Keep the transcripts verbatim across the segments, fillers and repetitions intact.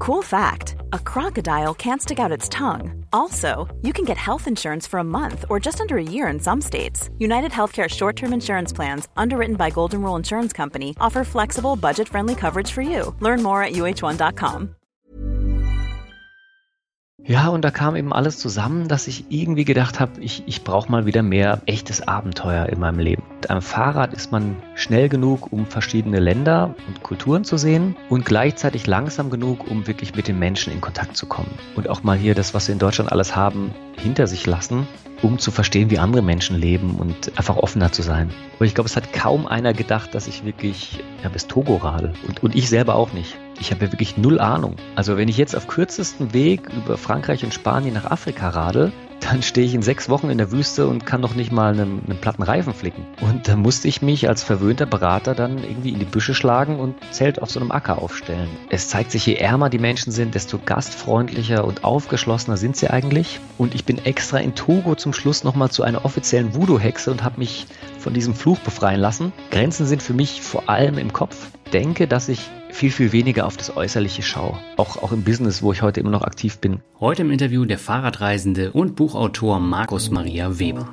Cool fact, a crocodile can't stick out its tongue. Also, you can get health insurance for a month or just under a year in some states. United Healthcare short-term insurance plans, underwritten by Golden Rule Insurance Company, offer flexible, budget-friendly coverage for you. Learn more at U H one dot com. Ja, und da kam eben alles zusammen, dass ich irgendwie gedacht habe, ich, ich brauche mal wieder mehr echtes Abenteuer in meinem Leben. Mit einem Fahrrad ist man schnell genug, um verschiedene Länder und Kulturen zu sehen und gleichzeitig langsam genug, um wirklich mit den Menschen in Kontakt zu kommen. Und auch mal hier das, was wir in Deutschland alles haben, hinter sich lassen, um zu verstehen, wie andere Menschen leben und einfach offener zu sein. Aber ich glaube, es hat kaum einer gedacht, dass ich wirklich ja, bis Togo radel. Und, und ich selber auch nicht. Ich habe ja wirklich null Ahnung. Also wenn ich jetzt auf kürzestem Weg über Frankreich und Spanien nach Afrika radel, dann stehe ich in sechs Wochen in der Wüste und kann noch nicht mal einen, einen platten Reifen flicken. Und da musste ich mich als verwöhnter Berater dann irgendwie in die Büsche schlagen und Zelt auf so einem Acker aufstellen. Es zeigt sich, je ärmer die Menschen sind, desto gastfreundlicher und aufgeschlossener sind sie eigentlich. Und ich bin extra in Togo zum Schluss nochmal zu einer offiziellen Voodoo-Hexe und habe mich von diesem Fluch befreien lassen. Grenzen sind für mich vor allem im Kopf. Ich denke, dass ich viel, viel weniger auf das Äußerliche schaue. Auch, auch im Business, wo ich heute immer noch aktiv bin. Heute im Interview der Fahrradreisende und Buchautor Markus Maria Weber.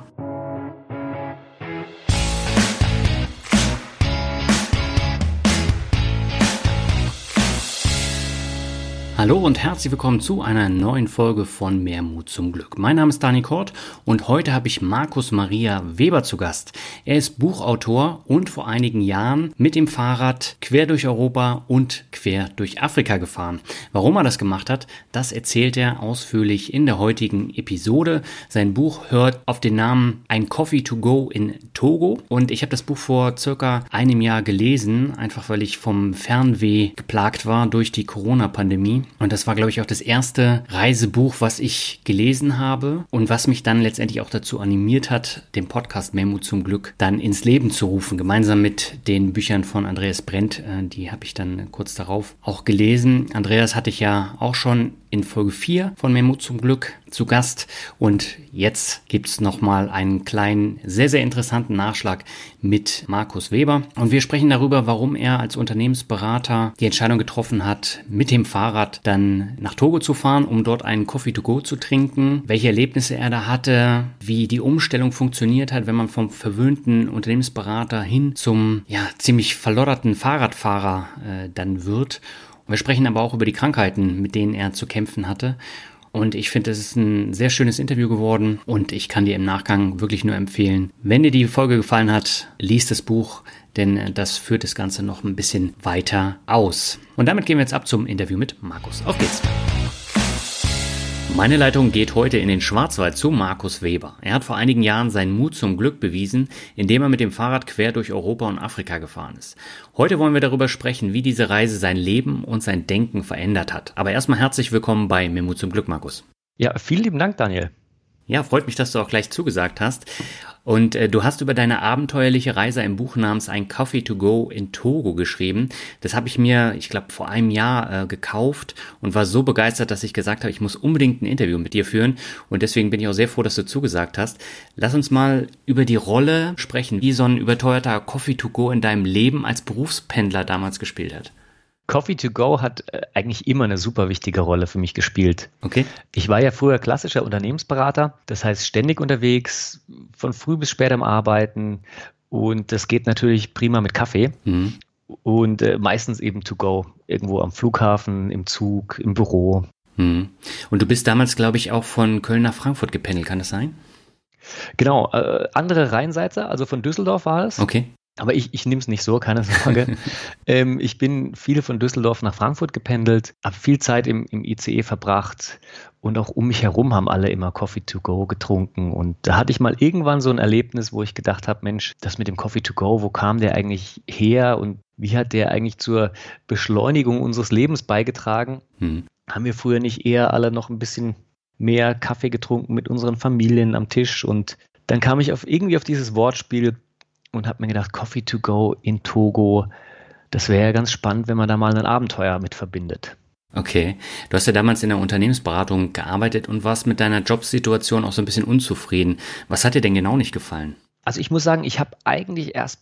Hallo und herzlich willkommen zu einer neuen Folge von Mehr Mut zum Glück. Mein Name ist Dani Kort und heute habe ich Markus Maria Weber zu Gast. Er ist Buchautor und vor einigen Jahren mit dem Fahrrad quer durch Europa und quer durch Afrika gefahren. Warum er das gemacht hat, das erzählt er ausführlich in der heutigen Episode. Sein Buch hört auf den Namen Ein Coffee to go in Togo und ich habe das Buch vor circa einem Jahr gelesen, einfach weil ich vom Fernweh geplagt war durch die Corona-Pandemie. Und das war, glaube ich, auch das erste Reisebuch, was ich gelesen habe und was mich dann letztendlich auch dazu animiert hat, den Podcast Mehr Mut zum Glück dann ins Leben zu rufen, gemeinsam mit den Büchern von Andreas Brent. Die habe ich dann kurz darauf auch gelesen. Andreas hatte ich ja auch schon in Folge vier von Mehr Mut zum Glück zu Gast und jetzt gibt es nochmal einen kleinen, sehr, sehr interessanten Nachschlag mit Markus Weber und wir sprechen darüber, warum er als Unternehmensberater die Entscheidung getroffen hat, mit dem Fahrrad dann nach Togo zu fahren, um dort einen Coffee to go zu trinken, welche Erlebnisse er da hatte, wie die Umstellung funktioniert hat, wenn man vom verwöhnten Unternehmensberater hin zum ja ziemlich verlodderten Fahrradfahrer äh, dann wird. Wir sprechen aber auch über die Krankheiten, mit denen er zu kämpfen hatte. Und ich finde, es ist ein sehr schönes Interview geworden und ich kann dir im Nachgang wirklich nur empfehlen, wenn dir die Folge gefallen hat, lies das Buch, denn das führt das Ganze noch ein bisschen weiter aus. Und damit gehen wir jetzt ab zum Interview mit Markus. Auf geht's! Meine Leitung geht heute in den Schwarzwald zu Markus Weber. Er hat vor einigen Jahren seinen Mut zum Glück bewiesen, indem er mit dem Fahrrad quer durch Europa und Afrika gefahren ist. Heute wollen wir darüber sprechen, wie diese Reise sein Leben und sein Denken verändert hat. Aber erstmal herzlich willkommen bei Mehr Mut zum Glück, Markus. Ja, vielen lieben Dank, Daniel. Ja, freut mich, dass du auch gleich zugesagt hast. Und äh, du hast über deine abenteuerliche Reise ein Buch namens Ein Coffee to go in Togo geschrieben. Das habe ich mir, ich glaube, vor einem Jahr äh, gekauft und war so begeistert, dass ich gesagt habe, ich muss unbedingt ein Interview mit dir führen. Und deswegen bin ich auch sehr froh, dass du zugesagt hast. Lass uns mal über die Rolle sprechen, wie so ein überteuerter Coffee to go in deinem Leben als Berufspendler damals gespielt hat. Coffee to go hat äh, eigentlich immer eine super wichtige Rolle für mich gespielt. Okay. Ich war ja früher klassischer Unternehmensberater, das heißt ständig unterwegs, von früh bis spät am Arbeiten und das geht natürlich prima mit Kaffee mhm. und äh, meistens eben to go, irgendwo am Flughafen, im Zug, im Büro. Mhm. Und du bist damals, glaube ich, auch von Köln nach Frankfurt gependelt, kann das sein? Genau, äh, andere Rheinseite, also von Düsseldorf war es. Okay. Aber ich, ich nehme es nicht so, keine Sorge. ähm, ich bin viel von Düsseldorf nach Frankfurt gependelt, habe viel Zeit im, im I C E verbracht und auch um mich herum haben alle immer Coffee to go getrunken. Und da hatte ich mal irgendwann so ein Erlebnis, wo ich gedacht habe, Mensch, das mit dem Coffee to go, wo kam der eigentlich her und wie hat der eigentlich zur Beschleunigung unseres Lebens beigetragen? Hm. Haben wir früher nicht eher alle noch ein bisschen mehr Kaffee getrunken mit unseren Familien am Tisch? Und dann kam ich auf irgendwie auf dieses Wortspiel und habe mir gedacht, Coffee to go in Togo, das wäre ja ganz spannend, wenn man da mal ein Abenteuer mit verbindet. Okay, du hast ja damals in der Unternehmensberatung gearbeitet und warst mit deiner Jobsituation auch so ein bisschen unzufrieden. Was hat dir denn genau nicht gefallen? Also ich muss sagen, ich habe eigentlich erstmal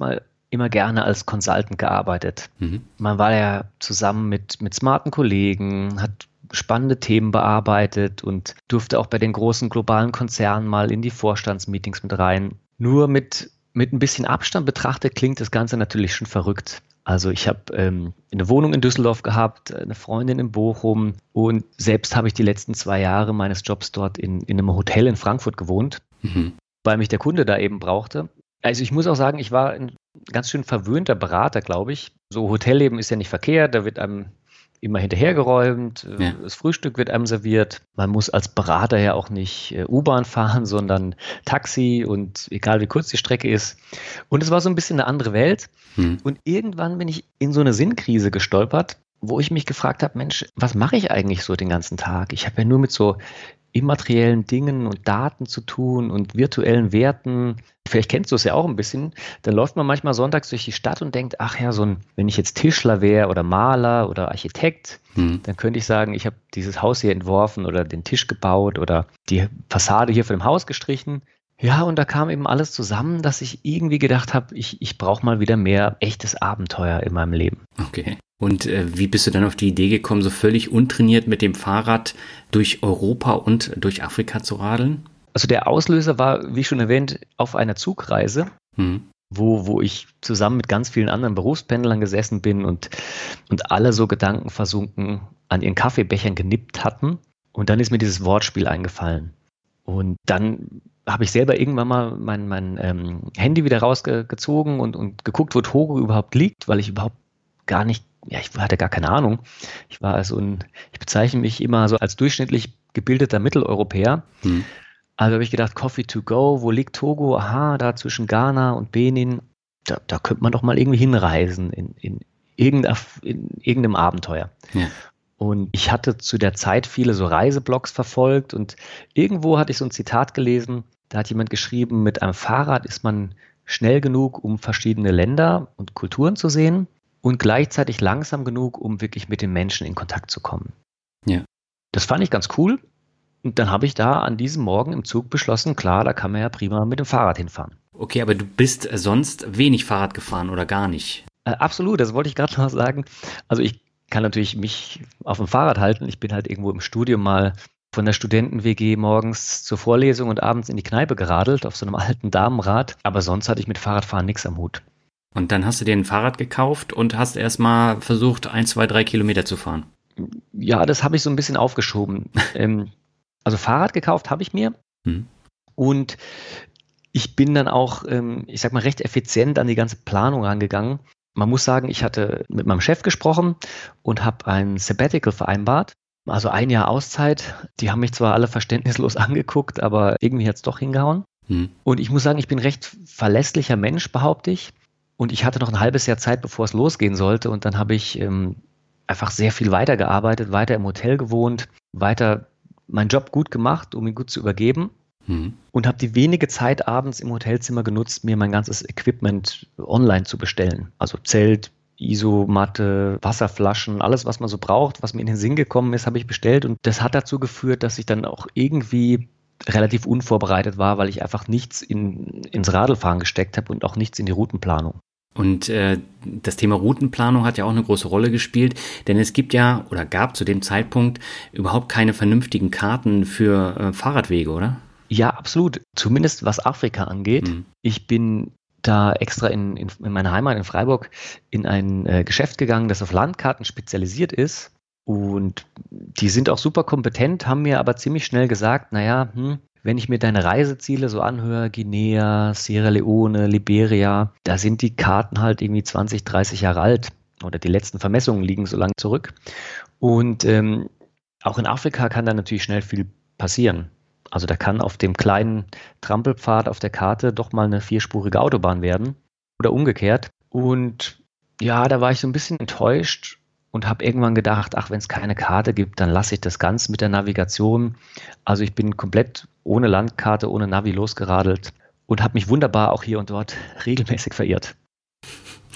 immer gerne als Consultant gearbeitet. Mhm. Man war ja zusammen mit, mit smarten Kollegen, hat spannende Themen bearbeitet und durfte auch bei den großen globalen Konzernen mal in die Vorstandsmeetings mit rein. Nur mit, mit ein bisschen Abstand betrachtet klingt das Ganze natürlich schon verrückt. Also ich habe ähm, eine Wohnung in Düsseldorf gehabt, eine Freundin in Bochum und selbst habe ich die letzten zwei Jahre meines Jobs dort in, in einem Hotel in Frankfurt gewohnt, Mhm. weil mich der Kunde da eben brauchte. Also ich muss auch sagen, ich war ein ganz schön verwöhnter Berater, glaube ich. So Hotelleben ist ja nicht verkehrt, da wird einem immer hinterhergeräumt, Ja. das Frühstück wird einem serviert. Man muss als Berater ja auch nicht äh, U-Bahn fahren, sondern Taxi und egal wie kurz die Strecke ist. Und es war so ein bisschen eine andere Welt. Mhm. Und irgendwann bin ich in so eine Sinnkrise gestolpert, wo ich mich gefragt habe, Mensch, was mache ich eigentlich so den ganzen Tag? Ich habe ja nur mit so immateriellen Dingen und Daten zu tun und virtuellen Werten. Vielleicht kennst du es ja auch ein bisschen. Dann läuft man manchmal sonntags durch die Stadt und denkt, ach ja, so ein, wenn ich jetzt Tischler wäre oder Maler oder Architekt, Mhm. dann könnte ich sagen, ich habe dieses Haus hier entworfen oder den Tisch gebaut oder die Fassade hier von dem Haus gestrichen. Ja, und da kam eben alles zusammen, dass ich irgendwie gedacht habe, ich, ich brauche mal wieder mehr echtes Abenteuer in meinem Leben. Okay. Und äh, wie bist du dann auf die Idee gekommen, so völlig untrainiert mit dem Fahrrad durch Europa und durch Afrika zu radeln? Also der Auslöser war, wie schon erwähnt, auf einer Zugreise, Mhm. wo, wo ich zusammen mit ganz vielen anderen Berufspendlern gesessen bin und, und alle so gedankenversunken an ihren Kaffeebechern genippt hatten. Und dann ist mir dieses Wortspiel eingefallen. Und dann habe ich selber irgendwann mal mein, mein ähm, Handy wieder rausgezogen und, und geguckt, wo Togo überhaupt liegt, weil ich überhaupt gar nicht, ja, ich hatte gar keine Ahnung. Ich war also ein, ich bezeichne mich immer so als durchschnittlich gebildeter Mitteleuropäer. Mhm. Also habe ich gedacht, Coffee to go, wo liegt Togo? Aha, da zwischen Ghana und Benin. Da, da könnte man doch mal irgendwie hinreisen in, in, irgendein, in irgendeinem Abenteuer. Ja. Und ich hatte zu der Zeit viele so Reiseblogs verfolgt und irgendwo hatte ich so ein Zitat gelesen, da hat jemand geschrieben, mit einem Fahrrad ist man schnell genug, um verschiedene Länder und Kulturen zu sehen und gleichzeitig langsam genug, um wirklich mit den Menschen in Kontakt zu kommen. Ja. Das fand ich ganz cool. Und dann habe ich da an diesem Morgen im Zug beschlossen, klar, da kann man ja prima mit dem Fahrrad hinfahren. Okay, aber du bist äh, sonst wenig Fahrrad gefahren oder gar nicht? Äh, absolut, das wollte ich gerade noch sagen. Also ich kann natürlich mich auf dem Fahrrad halten. Ich bin halt irgendwo im Studium mal von der Studenten-W G morgens zur Vorlesung und abends in die Kneipe geradelt auf so einem alten Damenrad. Aber sonst hatte ich mit Fahrradfahren nichts am Hut. Und dann hast du dir ein Fahrrad gekauft und hast erstmal versucht, ein, zwei, drei Kilometer zu fahren. Ja, das habe ich so ein bisschen aufgeschoben. ähm, also Fahrrad gekauft habe ich mir. Hm. Und ich bin dann auch, ähm, ich sag mal, recht effizient an die ganze Planung rangegangen. Man muss sagen, ich hatte mit meinem Chef gesprochen und habe ein Sabbatical vereinbart. Also ein Jahr Auszeit. Die haben mich zwar alle verständnislos angeguckt, aber irgendwie hat es doch hingehauen. Hm. Und ich muss sagen, ich bin recht verlässlicher Mensch, behaupte ich. Und ich hatte noch ein halbes Jahr Zeit, bevor es losgehen sollte. Und dann habe ich ähm, einfach sehr viel weitergearbeitet, weiter im Hotel gewohnt, weiter meinen Job gut gemacht, um ihn gut zu übergeben. Hm. Und habe die wenige Zeit abends im Hotelzimmer genutzt, mir mein ganzes Equipment online zu bestellen. Also Zelt, Isomatte, Wasserflaschen, alles, was man so braucht, was mir in den Sinn gekommen ist, habe ich bestellt. Und das hat dazu geführt, dass ich dann auch irgendwie relativ unvorbereitet war, weil ich einfach nichts in, ins Radlfahren gesteckt habe und auch nichts in die Routenplanung. Und äh, das Thema Routenplanung hat ja auch eine große Rolle gespielt, denn es gibt ja oder gab zu dem Zeitpunkt überhaupt keine vernünftigen Karten für äh, Fahrradwege, oder? Ja, absolut. Zumindest was Afrika angeht. Mhm. Ich bin da extra in, in, in meiner Heimat in Freiburg in ein äh, Geschäft gegangen, das auf Landkarten spezialisiert ist. Und die sind auch super kompetent, haben mir aber ziemlich schnell gesagt, naja, hm, wenn ich mir deine Reiseziele so anhöre, Guinea, Sierra Leone, Liberia, da sind die Karten halt irgendwie zwanzig, dreißig Jahre alt oder die letzten Vermessungen liegen so lange zurück. Und ähm, auch in Afrika kann da natürlich schnell viel passieren. Also da kann auf dem kleinen Trampelpfad auf der Karte doch mal eine vierspurige Autobahn werden oder umgekehrt. Und ja, da war ich so ein bisschen enttäuscht und habe irgendwann gedacht, ach, wenn es keine Karte gibt, dann lasse ich das ganz mit der Navigation. Also ich bin komplett ohne Landkarte, ohne Navi losgeradelt und habe mich wunderbar auch hier und dort regelmäßig verirrt.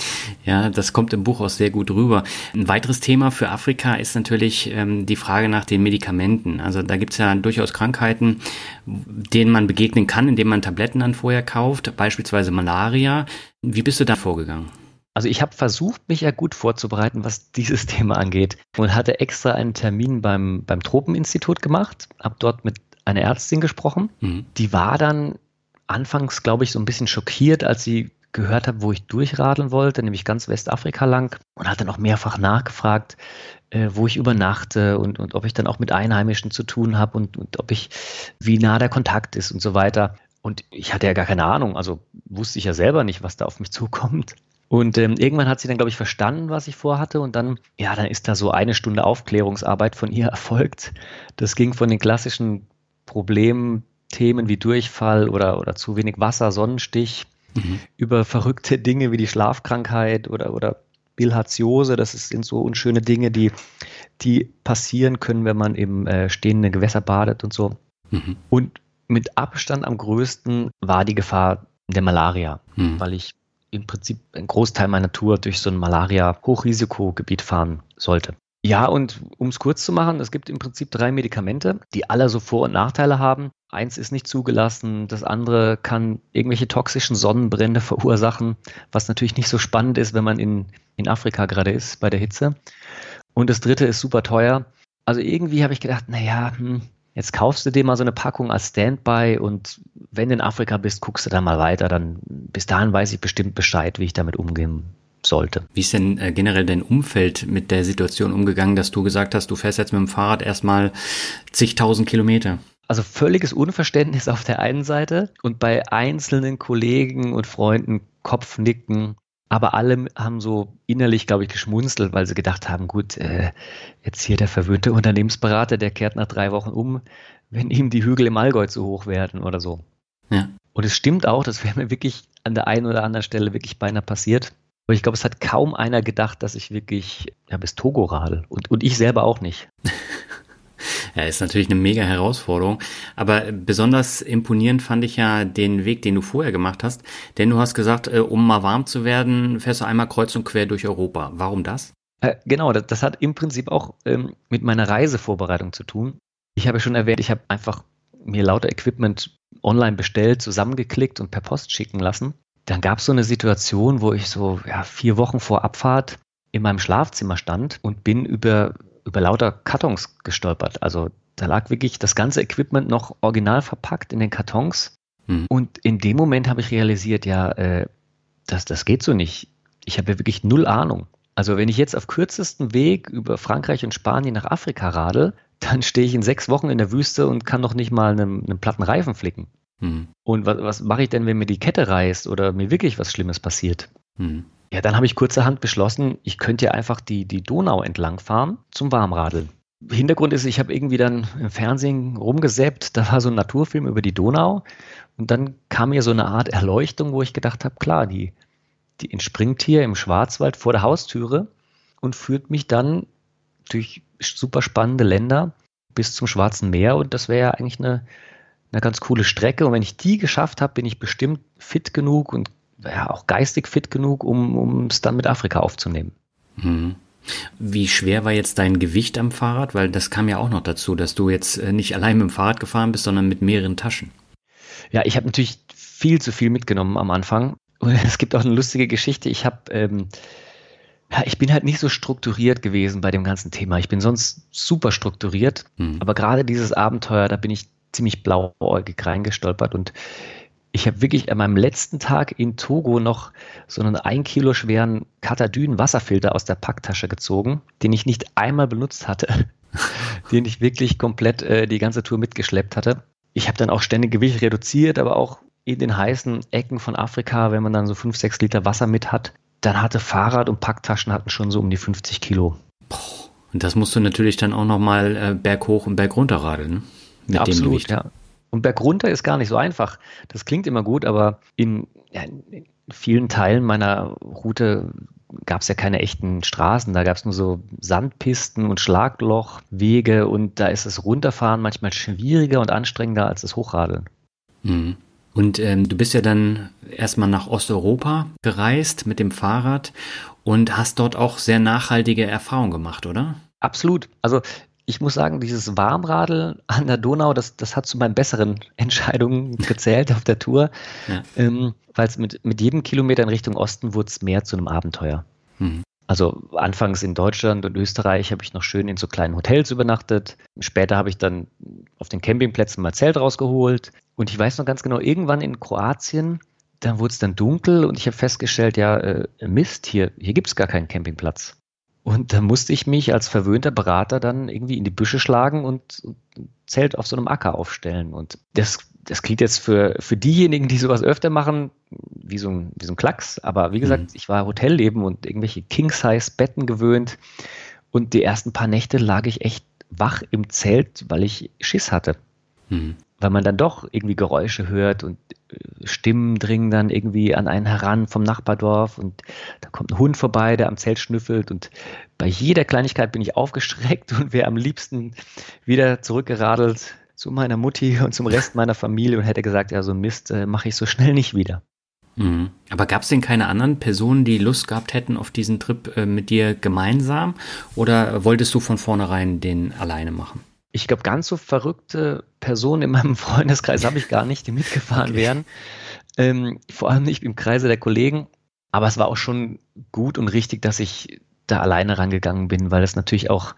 Ja, das kommt im Buch auch sehr gut rüber. Ein weiteres Thema für Afrika ist natürlich ähm, die Frage nach den Medikamenten. Also da gibt es ja durchaus Krankheiten, denen man begegnen kann, indem man Tabletten dann vorher kauft, beispielsweise Malaria. Wie bist du da vorgegangen? Also ich habe versucht, mich ja gut vorzubereiten, was dieses Thema angeht und hatte extra einen Termin beim, beim Tropeninstitut gemacht, habe dort mit einer Ärztin gesprochen. Mhm. Die war dann anfangs, glaube ich, so ein bisschen schockiert, als sie gehört habe, wo ich durchradeln wollte, nämlich ganz Westafrika lang, und hat dann auch mehrfach nachgefragt, äh, wo ich übernachte und, und ob ich dann auch mit Einheimischen zu tun habe und, und ob ich, wie nah der Kontakt ist und so weiter. Und ich hatte ja gar keine Ahnung, also wusste ich ja selber nicht, was da auf mich zukommt. Und ähm, irgendwann hat sie dann, glaube ich, verstanden, was ich vorhatte, und dann, ja, dann ist da so eine Stunde Aufklärungsarbeit von ihr erfolgt. Das ging von den klassischen Problemthemen wie Durchfall oder, oder zu wenig Wasser, Sonnenstich, Mhm. über verrückte Dinge wie die Schlafkrankheit oder, oder Bilharziose. Das sind so unschöne Dinge, die, die passieren können, wenn man im äh, stehenden Gewässer badet und so. Mhm. Und mit Abstand am größten war die Gefahr der Malaria, mhm. weil ich im Prinzip einen Großteil meiner Tour durch so ein Malaria-Hochrisikogebiet fahren sollte. Ja, und um es kurz zu machen, es gibt im Prinzip drei Medikamente, die alle so Vor- und Nachteile haben. Eins ist nicht zugelassen, das andere kann irgendwelche toxischen Sonnenbrände verursachen, was natürlich nicht so spannend ist, wenn man in, in Afrika gerade ist bei der Hitze. Und das dritte ist super teuer. Also irgendwie habe ich gedacht, naja, hm, jetzt kaufst du dir mal so eine Packung als Standby, und wenn du in Afrika bist, guckst du dann mal weiter. Dann bis dahin weiß ich bestimmt Bescheid, wie ich damit umgehen sollte. Wie ist denn äh, generell dein Umfeld mit der Situation umgegangen, dass du gesagt hast, du fährst jetzt mit dem Fahrrad erstmal zigtausend Kilometer? Also völliges Unverständnis auf der einen Seite und bei einzelnen Kollegen und Freunden Kopfnicken. Aber alle haben so innerlich, glaube ich, geschmunzelt, weil sie gedacht haben, gut, äh, jetzt hier der verwöhnte Unternehmensberater, der kehrt nach drei Wochen um, wenn ihm die Hügel im Allgäu zu hoch werden oder so. Ja. Und es stimmt auch, das wäre mir wirklich an der einen oder anderen Stelle wirklich beinahe passiert. Aber ich glaube, es hat kaum einer gedacht, dass ich wirklich ja, bis Togo radel. Und, und ich selber auch nicht. Ja, ist natürlich eine mega Herausforderung. Aber besonders imponierend fand ich ja den Weg, den du vorher gemacht hast. Denn du hast gesagt, um mal warm zu werden, fährst du einmal kreuz und quer durch Europa. Warum das? Äh, genau, das, das hat im Prinzip auch ähm, mit meiner Reisevorbereitung zu tun. Ich habe schon erwähnt, ich habe einfach mir lauter Equipment online bestellt, zusammengeklickt und per Post schicken lassen. Dann gab es so eine Situation, wo ich so ja, vier Wochen vor Abfahrt in meinem Schlafzimmer stand und bin über, über lauter Kartons gestolpert. Also da lag wirklich das ganze Equipment noch original verpackt in den Kartons. Hm. Und in dem Moment habe ich realisiert, ja, äh, das, das geht so nicht. Ich habe ja wirklich null Ahnung. Also wenn ich jetzt auf kürzestem Weg über Frankreich und Spanien nach Afrika radel, dann stehe ich in sechs Wochen in der Wüste und kann noch nicht mal einen, einen platten Reifen flicken. Hm. Und was, was mache ich denn, wenn mir die Kette reißt oder mir wirklich was Schlimmes passiert? Hm. Ja, dann habe ich kurzerhand beschlossen, ich könnte ja einfach die, die Donau entlang fahren zum Warmradeln. Hintergrund ist, ich habe irgendwie dann im Fernsehen rumgesäppt, da war so ein Naturfilm über die Donau, und dann kam mir so eine Art Erleuchtung, wo ich gedacht habe, klar, die, die entspringt hier im Schwarzwald vor der Haustüre und führt mich dann durch super spannende Länder bis zum Schwarzen Meer, und das wäre ja eigentlich eine Eine ganz coole Strecke, und wenn ich die geschafft habe, bin ich bestimmt fit genug und ja, auch geistig fit genug, um es dann mit Afrika aufzunehmen. Mhm. Wie schwer war jetzt dein Gewicht am Fahrrad? Weil das kam ja auch noch dazu, dass du jetzt nicht allein mit dem Fahrrad gefahren bist, sondern mit mehreren Taschen. Ja, ich habe natürlich viel zu viel mitgenommen am Anfang. Und es gibt auch eine lustige Geschichte. Ich habe, ähm, ja, ich bin halt nicht so strukturiert gewesen bei dem ganzen Thema. Ich bin sonst super strukturiert, mhm. aber gerade dieses Abenteuer, da bin ich ziemlich blauäugig reingestolpert, und ich habe wirklich an meinem letzten Tag in Togo noch so einen ein Kilo schweren Katadyn-Wasserfilter aus der Packtasche gezogen, den ich nicht einmal benutzt hatte, den ich wirklich komplett äh, die ganze Tour mitgeschleppt hatte. Ich habe dann auch ständig Gewicht reduziert, aber auch in den heißen Ecken von Afrika, wenn man dann so fünf, sechs Liter Wasser mit hat, dann hatte Fahrrad und Packtaschen hatten schon so um die fünfzig Kilo. Boah, und das musst du natürlich dann auch nochmal äh, berghoch und bergunter radeln, ne? Mit Absolut, dem Gewicht. Ja. Und bergunter ist gar nicht so einfach. Das klingt immer gut, aber in, ja, in vielen Teilen meiner Route gab es ja keine echten Straßen. Da gab es nur so Sandpisten und Schlaglochwege, und da ist das Runterfahren manchmal schwieriger und anstrengender als das Hochradeln. Mhm. Und ähm, du bist ja dann erstmal nach Osteuropa gereist mit dem Fahrrad und hast dort auch sehr nachhaltige Erfahrungen gemacht, oder? Absolut. Also ich muss sagen, dieses Warmradl an der Donau, das, das hat zu meinen besseren Entscheidungen gezählt auf der Tour, Ja. ähm, weil es mit, mit jedem Kilometer in Richtung Osten wurde es mehr zu einem Abenteuer. Mhm. Also anfangs in Deutschland und Österreich habe ich noch schön in so kleinen Hotels übernachtet. Später habe ich dann auf den Campingplätzen mein Zelt rausgeholt. Und ich weiß noch ganz genau, irgendwann in Kroatien, dann wurde es dann dunkel und ich habe festgestellt, ja, äh, Mist, hier, hier gibt es gar keinen Campingplatz. Und da musste ich mich als verwöhnter Berater dann irgendwie in die Büsche schlagen und, und ein Zelt auf so einem Acker aufstellen. Und das, das klingt jetzt für, für diejenigen, die sowas öfter machen, wie so ein, wie so ein Klacks. Aber wie gesagt, mhm. ich war Hotelleben und irgendwelche King-Size-Betten gewöhnt. Und die ersten paar Nächte lag ich echt wach im Zelt, weil ich Schiss hatte. Mhm. Weil man dann doch irgendwie Geräusche hört und Stimmen dringen dann irgendwie an einen heran vom Nachbardorf und da kommt ein Hund vorbei, der am Zelt schnüffelt und bei jeder Kleinigkeit bin ich aufgeschreckt und wäre am liebsten wieder zurückgeradelt zu meiner Mutti und zum Rest meiner Familie und hätte gesagt, ja, so Mist äh, mache ich so schnell nicht wieder. Mhm. Aber gab es denn keine anderen Personen, die Lust gehabt hätten auf diesen Trip äh, mit dir gemeinsam oder wolltest du von vornherein den alleine machen? Ich glaube, ganz so verrückte Personen in meinem Freundeskreis habe ich gar nicht, die mitgefahren okay. wären. Ähm, vor allem nicht im Kreise der Kollegen. Aber es war auch schon gut und richtig, dass ich da alleine rangegangen bin, weil es natürlich auch,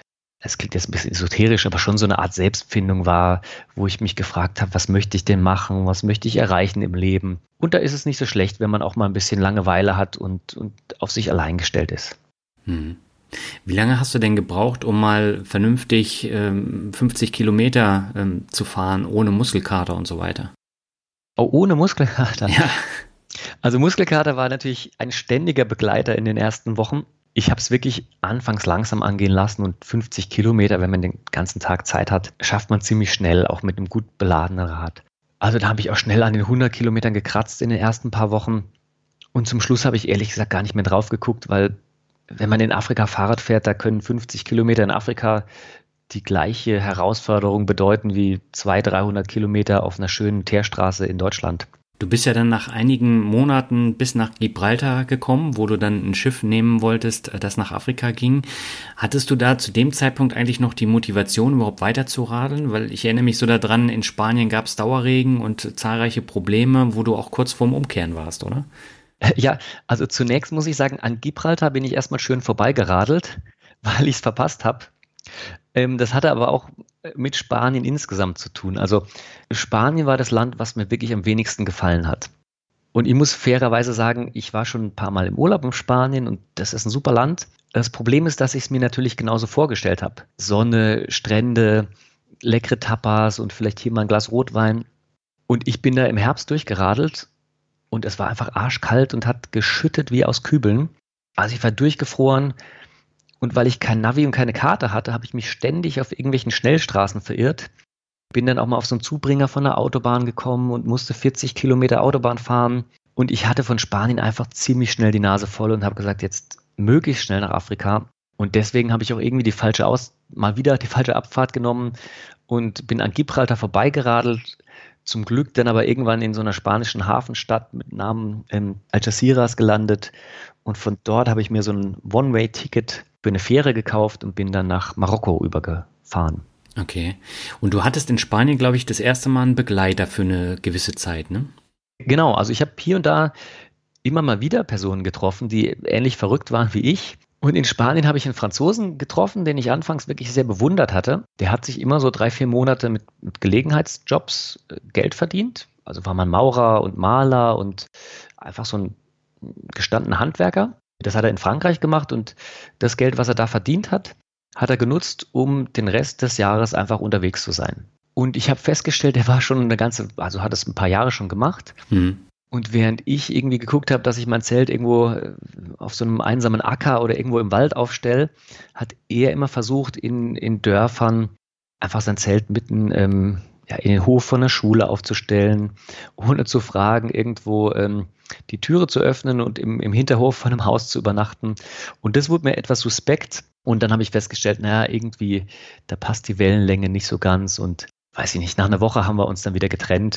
es klingt jetzt ein bisschen esoterisch, aber schon so eine Art Selbstfindung war, wo ich mich gefragt habe, was möchte ich denn machen, was möchte ich erreichen im Leben. Und da ist es nicht so schlecht, wenn man auch mal ein bisschen Langeweile hat und, und auf sich allein gestellt ist. Hm. Wie lange hast du denn gebraucht, um mal vernünftig ähm, fünfzig Kilometer ähm, zu fahren, ohne Muskelkater und so weiter? Oh, ohne Muskelkater? Ja. Also Muskelkater war natürlich ein ständiger Begleiter in den ersten Wochen. Ich habe es wirklich anfangs langsam angehen lassen und fünfzig Kilometer, wenn man den ganzen Tag Zeit hat, schafft man ziemlich schnell, auch mit einem gut beladenen Rad. Also da habe ich auch schnell an den hundert Kilometern gekratzt in den ersten paar Wochen. Und zum Schluss habe ich ehrlich gesagt gar nicht mehr drauf geguckt, weil wenn man in Afrika Fahrrad fährt, da können fünfzig Kilometer in Afrika die gleiche Herausforderung bedeuten wie zweihundert, dreihundert Kilometer auf einer schönen Teerstraße in Deutschland. Du bist ja dann nach einigen Monaten bis nach Gibraltar gekommen, wo du dann ein Schiff nehmen wolltest, das nach Afrika ging. Hattest du da zu dem Zeitpunkt eigentlich noch die Motivation, überhaupt weiter zu radeln? Weil ich erinnere mich so daran, in Spanien gab es Dauerregen und zahlreiche Probleme, wo du auch kurz vorm Umkehren warst, oder? Ja, also zunächst muss ich sagen, an Gibraltar bin ich erstmal schön vorbeigeradelt, weil ich es verpasst habe. Ähm, das hatte aber auch mit Spanien insgesamt zu tun. Also Spanien war das Land, was mir wirklich am wenigsten gefallen hat. Und ich muss fairerweise sagen, ich war schon ein paar Mal im Urlaub in Spanien und das ist ein super Land. Das Problem ist, dass ich es mir natürlich genauso vorgestellt habe. Sonne, Strände, leckere Tapas und vielleicht hier mal ein Glas Rotwein. Und ich bin da im Herbst durchgeradelt. Und es war einfach arschkalt und hat geschüttet wie aus Kübeln. Also ich war durchgefroren und weil ich kein Navi und keine Karte hatte, habe ich mich ständig auf irgendwelchen Schnellstraßen verirrt. Bin dann auch mal auf so einen Zubringer von der Autobahn gekommen und musste vierzig Kilometer Autobahn fahren. Und ich hatte von Spanien einfach ziemlich schnell die Nase voll und habe gesagt, jetzt möglichst schnell nach Afrika. Und deswegen habe ich auch irgendwie die falsche Aus, mal wieder die falsche Abfahrt genommen und bin an Gibraltar vorbeigeradelt. Zum Glück dann aber irgendwann in so einer spanischen Hafenstadt mit Namen ähm, Algeciras gelandet und von dort habe ich mir so ein One-Way-Ticket für eine Fähre gekauft und bin dann nach Marokko übergefahren. Okay. Und du hattest in Spanien, glaube ich, das erste Mal einen Begleiter für eine gewisse Zeit, ne? Genau, also ich habe hier und da immer mal wieder Personen getroffen, die ähnlich verrückt waren wie ich. Und in Spanien habe ich einen Franzosen getroffen, den ich anfangs wirklich sehr bewundert hatte. Der hat sich immer so drei, vier Monate mit, mit Gelegenheitsjobs äh, Geld verdient. Also war man Maurer und Maler und einfach so ein gestandener Handwerker. Das hat er in Frankreich gemacht und das Geld, was er da verdient hat, hat er genutzt, um den Rest des Jahres einfach unterwegs zu sein. Und ich habe festgestellt, er war schon eine ganze, also hat es ein paar Jahre schon gemacht. Mhm. Und während ich irgendwie geguckt habe, dass ich mein Zelt irgendwo auf so einem einsamen Acker oder irgendwo im Wald aufstelle, hat er immer versucht, in, in Dörfern einfach sein Zelt mitten ähm, ja, in den Hof von der Schule aufzustellen, ohne zu fragen, irgendwo ähm, die Türe zu öffnen und im, im Hinterhof von einem Haus zu übernachten. Und das wurde mir etwas suspekt. Und dann habe ich festgestellt, naja, irgendwie, da passt die Wellenlänge nicht so ganz. Und weiß ich nicht, nach einer Woche haben wir uns dann wieder getrennt.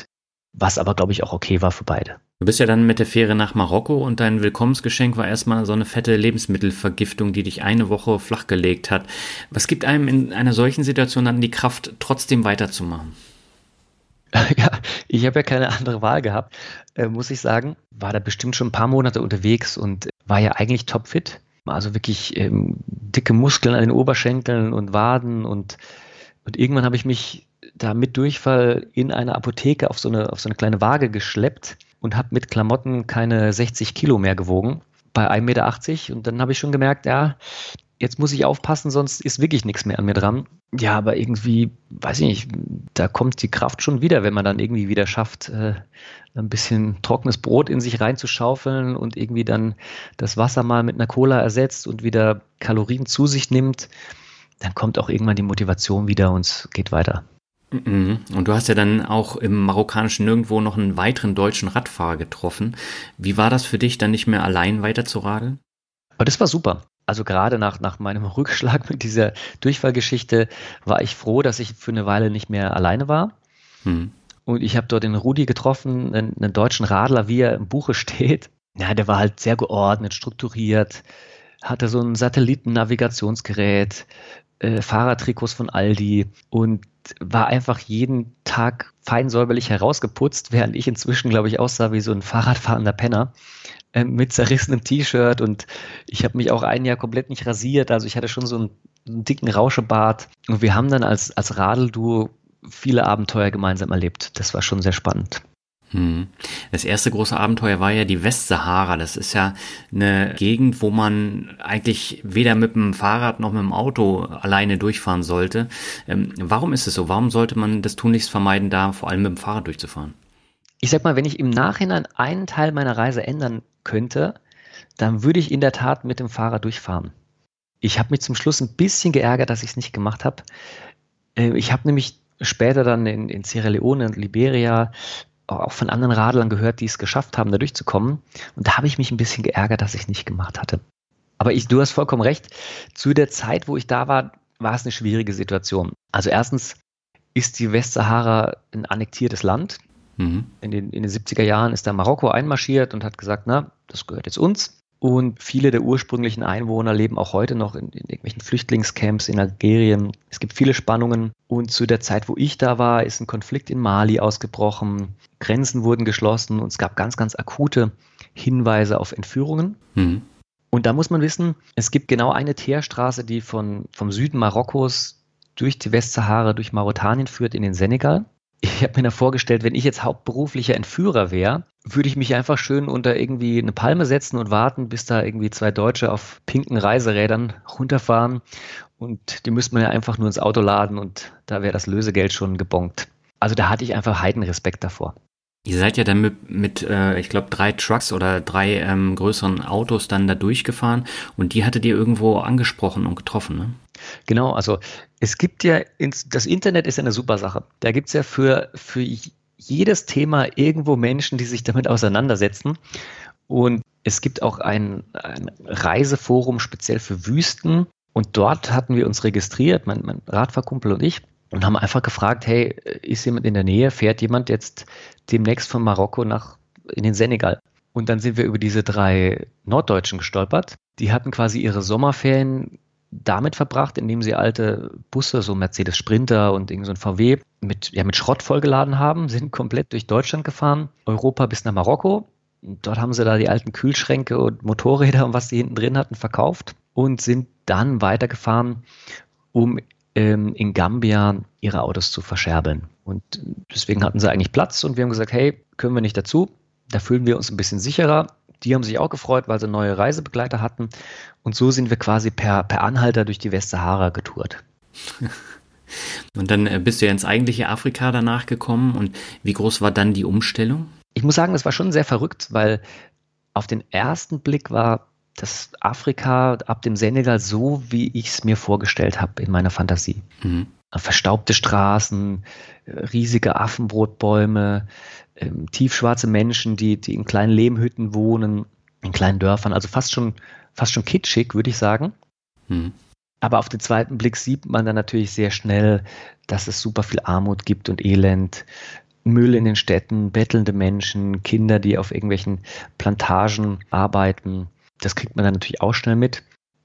was aber, glaube ich, auch okay war für beide. Du bist ja dann mit der Fähre nach Marokko und dein Willkommensgeschenk war erstmal so eine fette Lebensmittelvergiftung, die dich eine Woche flachgelegt hat. Was gibt einem in einer solchen Situation dann die Kraft, trotzdem weiterzumachen? Ja, ich habe ja keine andere Wahl gehabt, äh, muss ich sagen. War da bestimmt schon ein paar Monate unterwegs und war ja eigentlich topfit. Also wirklich ähm, dicke Muskeln an den Oberschenkeln und Waden und, und irgendwann habe ich mich da mit Durchfall in eine Apotheke auf so eine, auf so eine kleine Waage geschleppt und habe mit Klamotten keine sechzig Kilo mehr gewogen, bei ein Meter achtzig. Und dann habe ich schon gemerkt, ja, jetzt muss ich aufpassen, sonst ist wirklich nichts mehr an mir dran. Ja, aber irgendwie, weiß ich nicht, da kommt die Kraft schon wieder, wenn man dann irgendwie wieder schafft, äh, ein bisschen trockenes Brot in sich reinzuschaufeln und irgendwie dann das Wasser mal mit einer Cola ersetzt und wieder Kalorien zu sich nimmt, dann kommt auch irgendwann die Motivation wieder und es geht weiter. Und du hast ja dann auch im marokkanischen Nirgendwo noch einen weiteren deutschen Radfahrer getroffen. Wie war das für dich, dann nicht mehr allein weiter zu radeln? Aber das war super. Also gerade nach, nach meinem Rückschlag mit dieser Durchfallgeschichte war ich froh, dass ich für eine Weile nicht mehr alleine war. Hm. Und ich habe dort den Rudi getroffen, einen, einen deutschen Radler, wie er im Buche steht. Ja, der war halt sehr geordnet, strukturiert, hatte so ein Satellitennavigationsgerät, äh, Fahrradtrikots von Aldi und war einfach jeden Tag fein säuberlich herausgeputzt, während ich inzwischen, glaube ich, aussah wie so ein Fahrradfahrender Penner äh, mit zerrissenem T-Shirt und ich habe mich auch ein Jahr komplett nicht rasiert, also ich hatte schon so einen, einen dicken Rauschebart und wir haben dann als, als Radelduo viele Abenteuer gemeinsam erlebt. Das war schon sehr spannend. Das erste große Abenteuer war ja die Westsahara. Das ist ja eine Gegend, wo man eigentlich weder mit dem Fahrrad noch mit dem Auto alleine durchfahren sollte. Ähm, warum ist es so? Warum sollte man das tunlichst vermeiden, da vor allem mit dem Fahrrad durchzufahren? Ich sag mal, wenn ich im Nachhinein einen Teil meiner Reise ändern könnte, dann würde ich in der Tat mit dem Fahrrad durchfahren. Ich habe mich zum Schluss ein bisschen geärgert, dass ich es nicht gemacht habe. Äh, ich habe nämlich später dann in, in Sierra Leone und Liberia auch von anderen Radlern gehört, die es geschafft haben, da durchzukommen. Und da habe ich mich ein bisschen geärgert, dass ich es nicht gemacht hatte. Aber ich, du hast vollkommen recht. Zu der Zeit, wo ich da war, war es eine schwierige Situation. Also erstens ist die Westsahara ein annektiertes Land. Mhm. In den, in den siebziger Jahren ist da Marokko einmarschiert und hat gesagt, na, das gehört jetzt uns. Und viele der ursprünglichen Einwohner leben auch heute noch in, in irgendwelchen Flüchtlingscamps in Algerien. Es gibt viele Spannungen. Und zu der Zeit, wo ich da war, ist ein Konflikt in Mali ausgebrochen. Grenzen wurden geschlossen und es gab ganz, ganz akute Hinweise auf Entführungen. Mhm. Und da muss man wissen, es gibt genau eine Teerstraße, die von, vom Süden Marokkos durch die Westsahara, durch Mauretanien führt in den Senegal. Ich habe mir da vorgestellt, wenn ich jetzt hauptberuflicher Entführer wäre, würde ich mich einfach schön unter irgendwie eine Palme setzen und warten, bis da irgendwie zwei Deutsche auf pinken Reiserädern runterfahren. Und die müsste man ja einfach nur ins Auto laden und da wäre das Lösegeld schon gebongt. Also da hatte ich einfach Heidenrespekt davor. Ihr seid ja dann mit, mit äh, ich glaube, drei Trucks oder drei ähm, größeren Autos dann da durchgefahren und die hattet ihr irgendwo angesprochen und getroffen, ne? Genau, also es gibt ja, ins, das Internet ist ja eine super Sache. Da gibt es ja für, für jedes Thema irgendwo Menschen, die sich damit auseinandersetzen. Und es gibt auch ein, ein Reiseforum speziell für Wüsten. Und dort hatten wir uns registriert, mein, mein Radfahrkumpel und ich, und haben einfach gefragt, hey, ist jemand in der Nähe? Fährt jemand jetzt demnächst von Marokko nach in den Senegal? Und dann sind wir über diese drei Norddeutschen gestolpert. Die hatten quasi ihre Sommerferien damit verbracht, indem sie alte Busse, so Mercedes Sprinter und irgend so ein V W, mit, ja, mit Schrott vollgeladen haben, sind komplett durch Deutschland gefahren, Europa bis nach Marokko. Und dort haben sie da die alten Kühlschränke und Motorräder und was die hinten drin hatten, verkauft und sind dann weitergefahren, um ähm, in Gambia ihre Autos zu verscherbeln. Und deswegen hatten sie eigentlich Platz und wir haben gesagt, hey, können wir nicht dazu? Da fühlen wir uns ein bisschen sicherer. Die haben sich auch gefreut, weil sie neue Reisebegleiter hatten. Und so sind wir quasi per, per Anhalter durch die Westsahara getourt. Und dann bist du ja ins eigentliche Afrika danach gekommen. Und wie groß war dann die Umstellung? Ich muss sagen, das war schon sehr verrückt, weil auf den ersten Blick war das Afrika ab dem Senegal so, wie ich es mir vorgestellt habe in meiner Fantasie. Mhm. Verstaubte Straßen, riesige Affenbrotbäume, ähm, tiefschwarze Menschen, die, die in kleinen Lehmhütten wohnen, in kleinen Dörfern, also fast schon, fast schon kitschig, würde ich sagen. Hm. Aber auf den zweiten Blick sieht man dann natürlich sehr schnell, dass es super viel Armut gibt und Elend, Müll in den Städten, bettelnde Menschen, Kinder, die auf irgendwelchen Plantagen arbeiten. Das kriegt man dann natürlich auch schnell mit.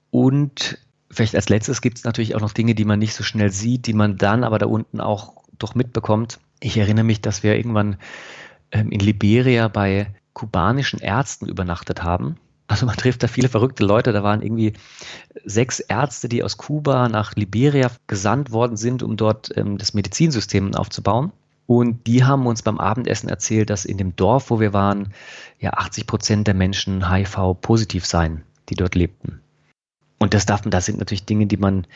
Und vielleicht als letztes gibt es natürlich auch noch Dinge, die man nicht so schnell sieht, die man dann aber da unten auch doch mitbekommt. Ich erinnere mich, dass wir irgendwann ähm, in Liberia bei kubanischen Ärzten übernachtet haben. Also man trifft da viele verrückte Leute. Da waren irgendwie sechs Ärzte, die aus Kuba nach Liberia gesandt worden sind, um dort ähm, das Medizinsystem aufzubauen. Und die haben uns beim Abendessen erzählt, dass in dem Dorf, wo wir waren, ja achtzig Prozent der Menschen H I V-positiv seien, die dort lebten. Und das darf man, das sind natürlich Dinge, die man,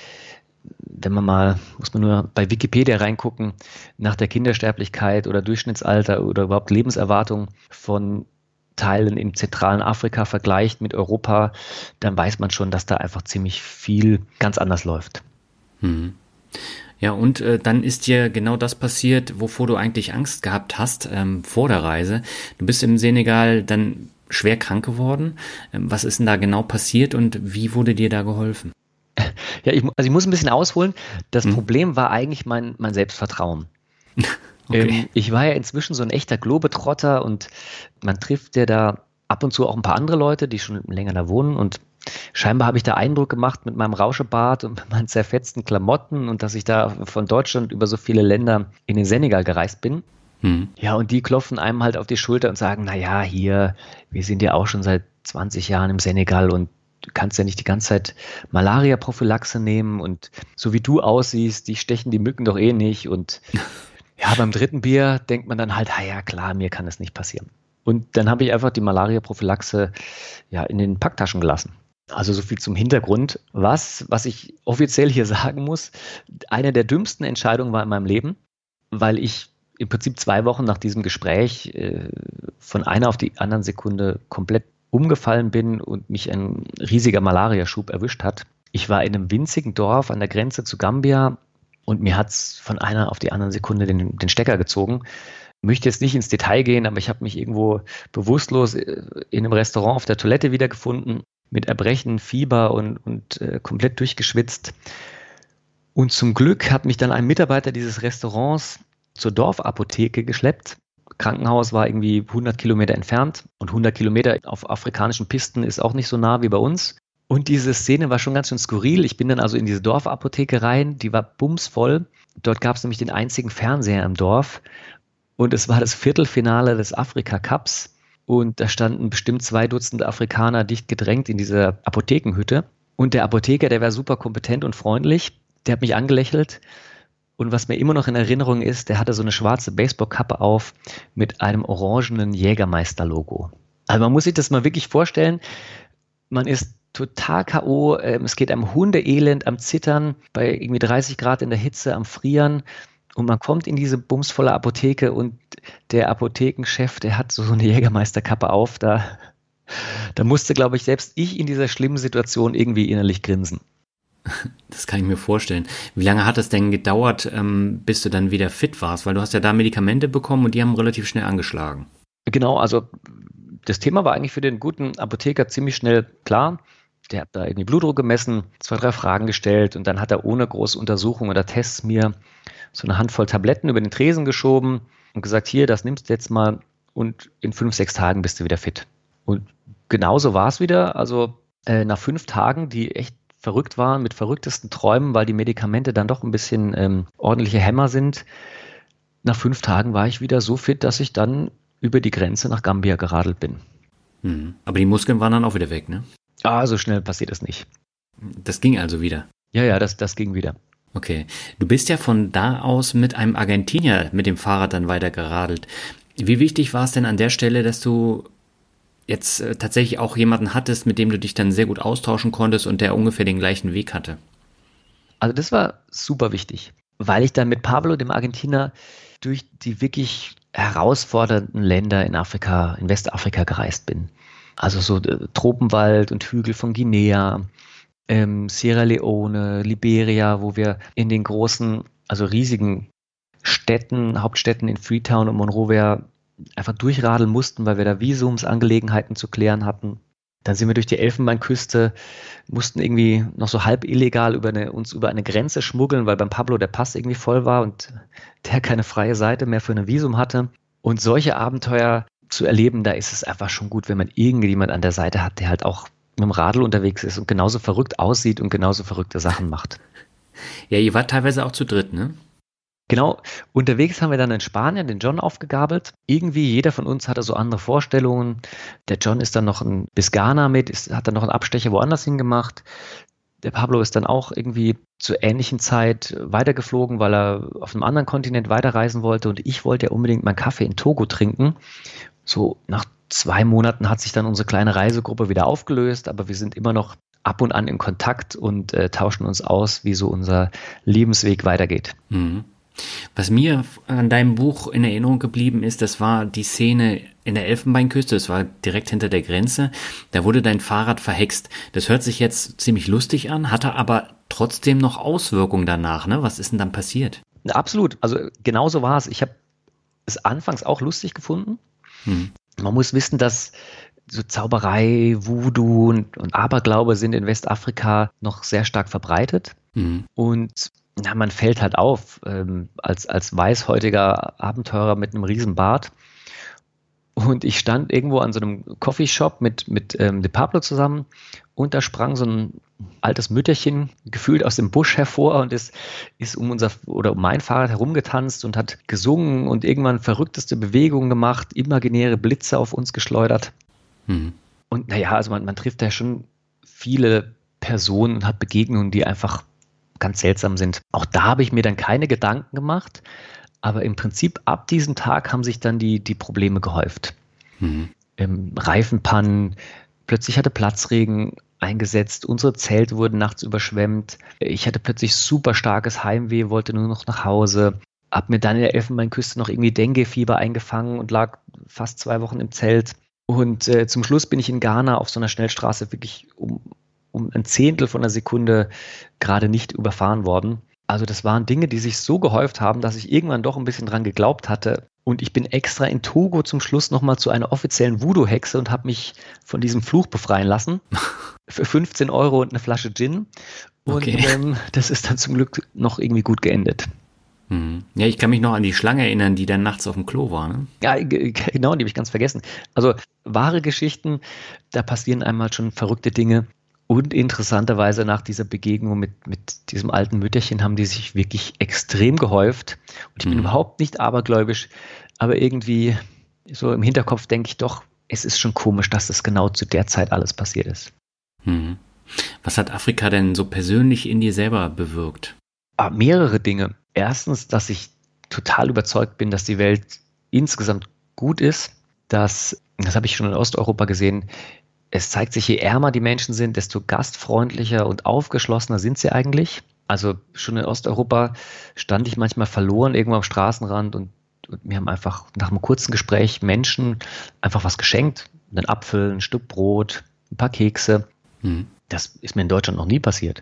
wenn man mal, muss man nur bei Wikipedia reingucken, nach der Kindersterblichkeit oder Durchschnittsalter oder überhaupt Lebenserwartung von Teilen im zentralen Afrika vergleicht mit Europa, dann weiß man schon, dass da einfach ziemlich viel ganz anders läuft. Hm. Ja, und äh, dann ist dir genau das passiert, wovor du eigentlich Angst gehabt hast ähm, vor der Reise. Du bist im Senegal dann schwer krank geworden. Ähm, was ist denn da genau passiert und wie wurde dir da geholfen? Ja, ich, also ich muss ein bisschen ausholen. Das hm. Problem war eigentlich mein, mein Selbstvertrauen. Okay. Ähm, ich war ja inzwischen so ein echter Globetrotter und man trifft ja da ab und zu auch ein paar andere Leute, die schon länger da wohnen und scheinbar habe ich da Eindruck gemacht mit meinem Rauschebart und mit meinen zerfetzten Klamotten und dass ich da von Deutschland über so viele Länder in den Senegal gereist bin. Hm. Ja, und die klopfen einem halt auf die Schulter und sagen, naja, hier, wir sind ja auch schon seit zwanzig Jahren im Senegal und du kannst ja nicht die ganze Zeit Malaria-Prophylaxe nehmen und so wie du aussiehst, die stechen die Mücken doch eh nicht und ja, beim dritten Bier denkt man dann halt, ah ja klar, mir kann das nicht passieren. Und dann habe ich einfach die Malaria-Prophylaxe ja, in den Packtaschen gelassen. Also so viel zum Hintergrund. Was, was ich offiziell hier sagen muss, eine der dümmsten Entscheidungen war in meinem Leben, weil ich im Prinzip zwei Wochen nach diesem Gespräch äh, von einer auf die andere Sekunde komplett umgefallen bin und mich ein riesiger Malariaschub erwischt hat. Ich war in einem winzigen Dorf an der Grenze zu Gambia und mir hat es von einer auf die andere Sekunde den, den Stecker gezogen. Ich möchte jetzt nicht ins Detail gehen, aber ich habe mich irgendwo bewusstlos in einem Restaurant auf der Toilette wiedergefunden, mit Erbrechen, Fieber und, und äh, komplett durchgeschwitzt. Und zum Glück hat mich dann ein Mitarbeiter dieses Restaurants zur Dorfapotheke geschleppt. Krankenhaus war irgendwie hundert Kilometer entfernt und hundert Kilometer auf afrikanischen Pisten ist auch nicht so nah wie bei uns. Und diese Szene war schon ganz schön skurril. Ich bin dann also in diese Dorfapotheke rein, die war bumsvoll. Dort gab es nämlich den einzigen Fernseher im Dorf und es war das Viertelfinale des Afrika-Cups und da standen bestimmt zwei Dutzend Afrikaner dicht gedrängt in dieser Apothekenhütte. Und der Apotheker, der war super kompetent und freundlich, der hat mich angelächelt. Und was mir immer noch in Erinnerung ist, der hatte so eine schwarze Baseballkappe auf mit einem orangenen Jägermeister-Logo. Also man muss sich das mal wirklich vorstellen, man ist total K O, es geht einem Hundeelend, am Zittern, bei irgendwie dreißig Grad in der Hitze, am Frieren und man kommt in diese bumsvolle Apotheke und der Apothekenchef, der hat so eine Jägermeisterkappe auf, da, da musste, glaube ich, selbst ich in dieser schlimmen Situation irgendwie innerlich grinsen. Das kann ich mir vorstellen. Wie lange hat es denn gedauert, ähm, bis du dann wieder fit warst? Weil du hast ja da Medikamente bekommen und die haben relativ schnell angeschlagen. Genau, also das Thema war eigentlich für den guten Apotheker ziemlich schnell klar. Der hat da irgendwie Blutdruck gemessen, zwei, drei Fragen gestellt und dann hat er ohne große Untersuchung oder Tests mir so eine Handvoll Tabletten über den Tresen geschoben und gesagt, hier, das nimmst du jetzt mal und in fünf, sechs Tagen bist du wieder fit. Und genauso war es wieder. Also äh, nach fünf Tagen, die echt verrückt waren, mit verrücktesten Träumen, weil die Medikamente dann doch ein bisschen ähm, ordentliche Hämmer sind. Nach fünf Tagen war ich wieder so fit, dass ich dann über die Grenze nach Gambia geradelt bin. Hm. Aber die Muskeln waren dann auch wieder weg, ne? Ah, so schnell passiert es nicht. Das ging also wieder? Ja, ja, das, das ging wieder. Okay. Du bist ja von da aus mit einem Argentinier mit dem Fahrrad dann weiter geradelt. Wie wichtig war es denn an der Stelle, dass du jetzt äh, tatsächlich auch jemanden hattest, mit dem du dich dann sehr gut austauschen konntest und der ungefähr den gleichen Weg hatte? Also das war super wichtig, weil ich dann mit Pablo, dem Argentinier, durch die wirklich herausfordernden Länder in Afrika, in Westafrika gereist bin. Also so äh, Tropenwald und Hügel von Guinea, ähm, Sierra Leone, Liberia, wo wir in den großen, also riesigen Städten, Hauptstädten in Freetown und Monrovia einfach durchradeln mussten, weil wir da Visumsangelegenheiten zu klären hatten. Dann sind wir durch die Elfenbeinküste, mussten irgendwie noch so halb illegal über eine, uns über eine Grenze schmuggeln, weil beim Pablo der Pass irgendwie voll war und der keine freie Seite mehr für ein Visum hatte. Und solche Abenteuer zu erleben, da ist es einfach schon gut, wenn man irgendjemand an der Seite hat, der halt auch mit dem Radl unterwegs ist und genauso verrückt aussieht und genauso verrückte Sachen macht. Ja, ihr wart teilweise auch zu dritt, ne? Genau, unterwegs haben wir dann in Spanien den John aufgegabelt. Irgendwie jeder von uns hatte so andere Vorstellungen. Der John ist dann noch ein, bis Ghana mit, ist, hat dann noch einen Abstecher woanders hingemacht. Der Pablo ist dann auch irgendwie zur ähnlichen Zeit weitergeflogen, weil er auf einem anderen Kontinent weiterreisen wollte. Und ich wollte ja unbedingt meinen Kaffee in Togo trinken. So nach zwei Monaten hat sich dann unsere kleine Reisegruppe wieder aufgelöst, aber wir sind immer noch ab und an in Kontakt und äh, tauschen uns aus, wie so unser Lebensweg weitergeht. Mhm. Was mir an deinem Buch in Erinnerung geblieben ist, das war die Szene in der Elfenbeinküste, das war direkt hinter der Grenze, da wurde dein Fahrrad verhext. Das hört sich jetzt ziemlich lustig an, hatte aber trotzdem noch Auswirkungen danach, ne? Was ist denn dann passiert? Absolut, also genauso war es. Ich habe es anfangs auch lustig gefunden. Hm. Man muss wissen, dass so Zauberei, Voodoo und, und Aberglaube sind in Westafrika noch sehr stark verbreitet. Hm. Und ja, man fällt halt auf, ähm, als, als weißhäutiger Abenteurer mit einem riesen Bart. Und ich stand irgendwo an so einem Coffeeshop mit, mit ähm, De Pablo zusammen und da sprang so ein altes Mütterchen gefühlt aus dem Busch hervor und ist, ist um unser oder um mein Fahrrad herumgetanzt und hat gesungen und irgendwann verrückteste Bewegungen gemacht, imaginäre Blitze auf uns geschleudert. Mhm. Und naja, also man, man trifft da schon viele Personen und hat Begegnungen, die einfach ganz seltsam sind. Auch da habe ich mir dann keine Gedanken gemacht, aber im Prinzip ab diesem Tag haben sich dann die, die Probleme gehäuft. Mhm. Ähm, Reifenpannen, plötzlich hatte Platzregen eingesetzt, unsere Zelte wurden nachts überschwemmt, ich hatte plötzlich super starkes Heimweh, wollte nur noch nach Hause, habe mir dann in der Elfenbeinküste noch irgendwie Dengue-Fieber eingefangen und lag fast zwei Wochen im Zelt. Und äh, zum Schluss bin ich in Ghana auf so einer Schnellstraße wirklich um um ein Zehntel von einer Sekunde gerade nicht überfahren worden. Also das waren Dinge, die sich so gehäuft haben, dass ich irgendwann doch ein bisschen dran geglaubt hatte. Und ich bin extra in Togo zum Schluss nochmal zu einer offiziellen Voodoo-Hexe und habe mich von diesem Fluch befreien lassen. Für fünfzehn Euro und eine Flasche Gin. Und okay. ähm, das ist dann zum Glück noch irgendwie gut geendet. Hm. Ja, ich kann mich noch an die Schlange erinnern, die dann nachts auf dem Klo war. Ne? Ja, g- genau, die habe ich ganz vergessen. Also wahre Geschichten, da passieren einmal schon verrückte Dinge. Und interessanterweise nach dieser Begegnung mit, mit diesem alten Mütterchen haben die sich wirklich extrem gehäuft. Und ich bin mhm. überhaupt nicht abergläubisch, aber irgendwie so im Hinterkopf denke ich doch, es ist schon komisch, dass das genau zu der Zeit alles passiert ist. Mhm. Was hat Afrika denn so persönlich in dir selber bewirkt? Ah, mehrere Dinge. Erstens, dass ich total überzeugt bin, dass die Welt insgesamt gut ist. Dass, das habe ich schon in Osteuropa gesehen, es zeigt sich, je ärmer die Menschen sind, desto gastfreundlicher und aufgeschlossener sind sie eigentlich. Also schon in Osteuropa stand ich manchmal verloren irgendwo am Straßenrand und, und mir haben einfach nach einem kurzen Gespräch Menschen einfach was geschenkt. Einen Apfel, ein Stück Brot, ein paar Kekse. Hm. Das ist mir in Deutschland noch nie passiert.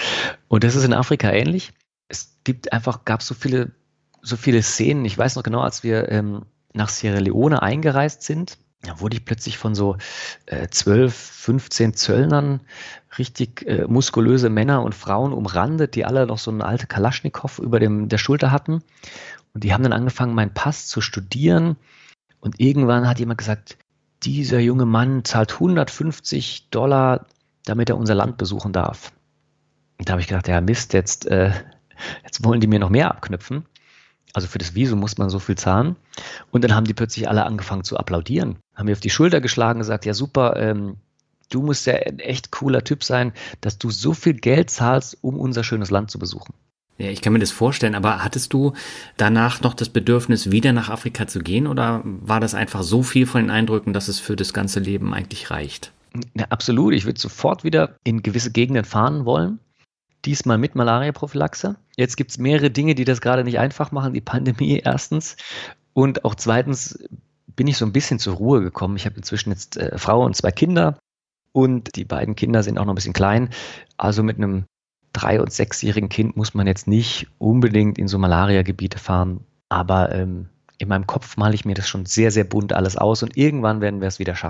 Und das ist in Afrika ähnlich. Es gibt einfach, gab so viele, so viele Szenen. Ich weiß noch genau, als wir ähm, nach Sierra Leone eingereist sind, da wurde ich plötzlich von so äh, zwölf, fünfzehn Zöllnern, richtig äh, muskulöse Männer und Frauen umrandet, die alle noch so eine alte Kalaschnikow über dem, der Schulter hatten. Und die haben dann angefangen, meinen Pass zu studieren. Und irgendwann hat jemand gesagt, dieser junge Mann zahlt hundertfünfzig Dollar, damit er unser Land besuchen darf. Und da habe ich gedacht, ja Mist, jetzt, äh, jetzt wollen die mir noch mehr abknüpfen. Also für das Visum muss man so viel zahlen. Und dann haben die plötzlich alle angefangen zu applaudieren. Haben mir auf die Schulter geschlagen und gesagt, ja super, ähm, du musst ja ein echt cooler Typ sein, dass du so viel Geld zahlst, um unser schönes Land zu besuchen. Ja, ich kann mir das vorstellen, aber hattest du danach noch das Bedürfnis, wieder nach Afrika zu gehen oder war das einfach so viel von den Eindrücken, dass es für das ganze Leben eigentlich reicht? Ja, absolut. Ich würde sofort wieder in gewisse Gegenden fahren wollen. Diesmal mit Malaria-Prophylaxe. Jetzt gibt es mehrere Dinge, die das gerade nicht einfach machen. Die Pandemie erstens und auch zweitens bin ich so ein bisschen zur Ruhe gekommen. Ich habe inzwischen jetzt äh, Frau und zwei Kinder und die beiden Kinder sind auch noch ein bisschen klein. Also mit einem drei- und sechsjährigen Kind muss man jetzt nicht unbedingt in so Malaria-Gebiete fahren. Aber ähm, in meinem Kopf male ich mir das schon sehr, sehr bunt alles aus und irgendwann werden wir es wieder schaffen.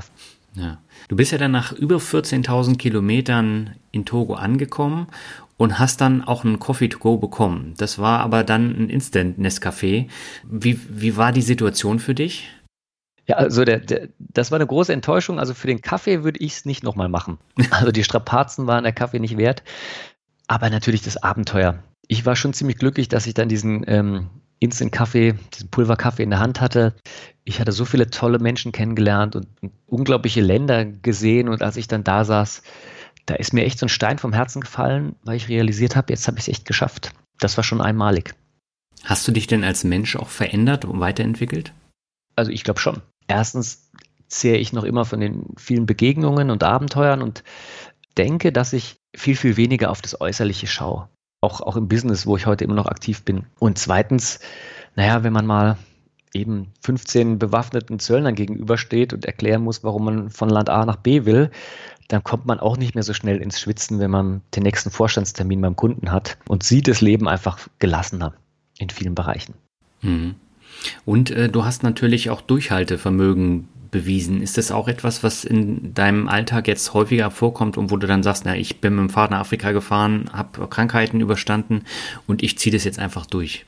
Ja. Du bist ja dann nach über vierzehntausend Kilometern in Togo angekommen und hast dann auch einen Coffee to go bekommen. Das war aber dann ein Instant-Nescafé. Wie, wie war die Situation für dich? Ja, also der, der, das war eine große Enttäuschung. Also für den Kaffee würde ich es nicht nochmal machen. Also die Strapazen waren der Kaffee nicht wert. Aber natürlich das Abenteuer. Ich war schon ziemlich glücklich, dass ich dann diesen ähm, Instant-Kaffee, diesen Pulverkaffee in der Hand hatte. Ich hatte so viele tolle Menschen kennengelernt und, und unglaubliche Länder gesehen. Und als ich dann da saß, da ist mir echt so ein Stein vom Herzen gefallen, weil ich realisiert habe, jetzt habe ich es echt geschafft. Das war schon einmalig. Hast du dich denn als Mensch auch verändert und weiterentwickelt? Also ich glaube schon. Erstens zehre ich noch immer von den vielen Begegnungen und Abenteuern und denke, dass ich viel, viel weniger auf das Äußerliche schaue. Auch, auch im Business, wo ich heute immer noch aktiv bin. Und zweitens, naja, wenn man mal eben fünfzehn bewaffneten Zöllnern gegenübersteht und erklären muss, warum man von Land A nach B will, dann kommt man auch nicht mehr so schnell ins Schwitzen, wenn man den nächsten Vorstandstermin beim Kunden hat und sieht das Leben einfach gelassener in vielen Bereichen. Mhm. Und äh, du hast natürlich auch Durchhaltevermögen bewiesen. Ist das auch etwas, was in deinem Alltag jetzt häufiger vorkommt und wo du dann sagst, na, ich bin mit dem Fahrrad nach Afrika gefahren, habe Krankheiten überstanden und ich ziehe das jetzt einfach durch?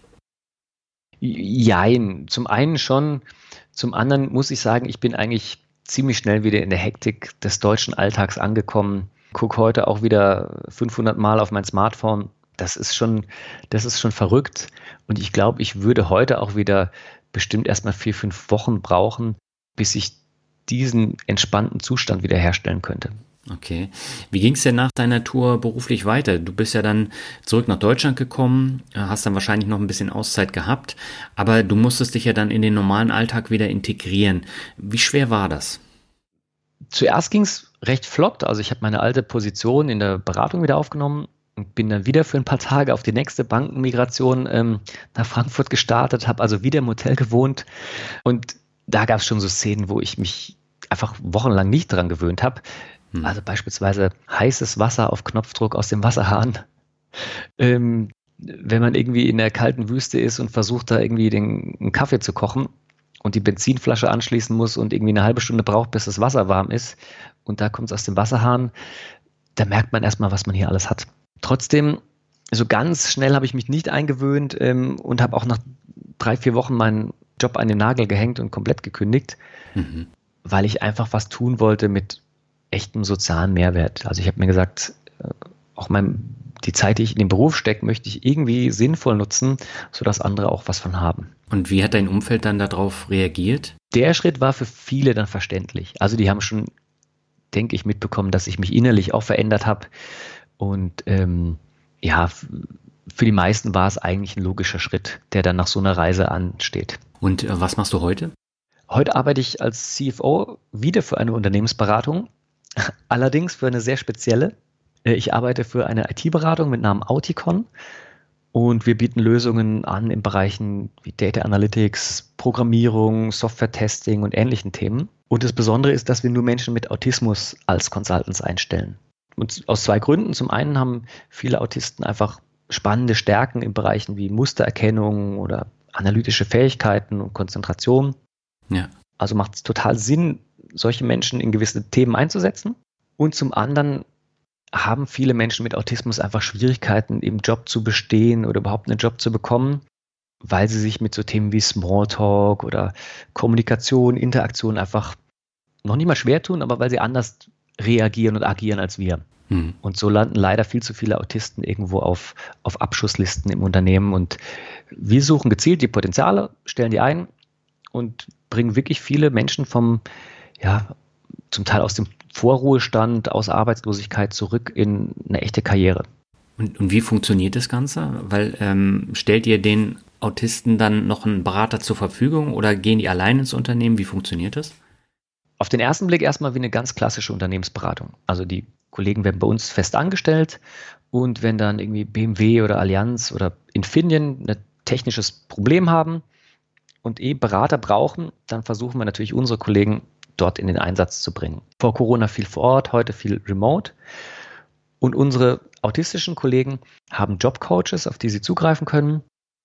Jein, zum einen schon, zum anderen muss ich sagen, ich bin eigentlich ziemlich schnell wieder in der Hektik des deutschen Alltags angekommen. Gucke heute auch wieder fünfhundert Mal auf mein Smartphone. Das ist schon, das ist schon verrückt. Und ich glaube, ich würde heute auch wieder bestimmt erstmal vier, fünf Wochen brauchen, bis ich diesen entspannten Zustand wiederherstellen könnte. Okay. Wie ging es denn nach deiner Tour beruflich weiter? Du bist ja dann zurück nach Deutschland gekommen, hast dann wahrscheinlich noch ein bisschen Auszeit gehabt, aber du musstest dich ja dann in den normalen Alltag wieder integrieren. Wie schwer war das? Zuerst ging es recht flott. Also ich habe meine alte Position in der Beratung wieder aufgenommen und bin dann wieder für ein paar Tage auf die nächste Bankenmigration ähm, nach Frankfurt gestartet, habe also wieder im Hotel gewohnt und da gab es schon so Szenen, wo ich mich einfach wochenlang nicht dran gewöhnt habe. Hm. Also beispielsweise heißes Wasser auf Knopfdruck aus dem Wasserhahn. Ähm, wenn man irgendwie in der kalten Wüste ist und versucht da irgendwie den, einen Kaffee zu kochen und die Benzinflasche anschließen muss und irgendwie eine halbe Stunde braucht, bis das Wasser warm ist und da kommt es aus dem Wasserhahn, da merkt man erstmal, was man hier alles hat. Trotzdem, so ganz schnell habe ich mich nicht eingewöhnt ähm, und habe auch nach drei, vier Wochen meinen Job an den Nagel gehängt und komplett gekündigt, mhm. weil ich einfach was tun wollte mit echtem sozialen Mehrwert. Also ich habe mir gesagt, auch mein, die Zeit, die ich in den Beruf stecke, möchte ich irgendwie sinnvoll nutzen, sodass andere auch was von haben. Und wie hat dein Umfeld dann darauf reagiert? Der Schritt war für viele dann verständlich. Also die haben schon, denke ich, mitbekommen, dass ich mich innerlich auch verändert habe. Und ähm, ja, für die meisten war es eigentlich ein logischer Schritt, der dann nach so einer Reise ansteht. Und äh, was machst du heute? Heute arbeite ich als C F O wieder für eine Unternehmensberatung, allerdings für eine sehr spezielle. Ich arbeite für eine I T-Beratung mit Namen Auticon und wir bieten Lösungen an in Bereichen wie Data Analytics, Programmierung, Software-Testing und ähnlichen Themen. Und das Besondere ist, dass wir nur Menschen mit Autismus als Consultants einstellen. Und aus zwei Gründen. Zum einen haben viele Autisten einfach spannende Stärken in Bereichen wie Mustererkennung oder analytische Fähigkeiten und Konzentration. Ja. Also macht es total Sinn, solche Menschen in gewisse Themen einzusetzen. Und zum anderen haben viele Menschen mit Autismus einfach Schwierigkeiten, im Job zu bestehen oder überhaupt einen Job zu bekommen, weil sie sich mit so Themen wie Smalltalk oder Kommunikation, Interaktion einfach noch nicht mal schwer tun, aber weil sie anders reagieren und agieren als wir. Hm. Und so landen leider viel zu viele Autisten irgendwo auf, auf Abschusslisten im Unternehmen. Und wir suchen gezielt die Potenziale, stellen die ein und bringen wirklich viele Menschen vom, ja, zum Teil aus dem Vorruhestand, aus Arbeitslosigkeit zurück in eine echte Karriere. Und, und wie funktioniert das Ganze? Weil ähm, stellt ihr den Autisten dann noch einen Berater zur Verfügung oder gehen die allein ins Unternehmen? Wie funktioniert das? Auf den ersten Blick erstmal wie eine ganz klassische Unternehmensberatung. Also die Kollegen werden bei uns fest angestellt und wenn dann irgendwie B M W oder Allianz oder Infineon ein technisches Problem haben und eh Berater brauchen, dann versuchen wir natürlich unsere Kollegen dort in den Einsatz zu bringen. Vor Corona viel vor Ort, heute viel remote. Und unsere autistischen Kollegen haben Jobcoaches, auf die sie zugreifen können.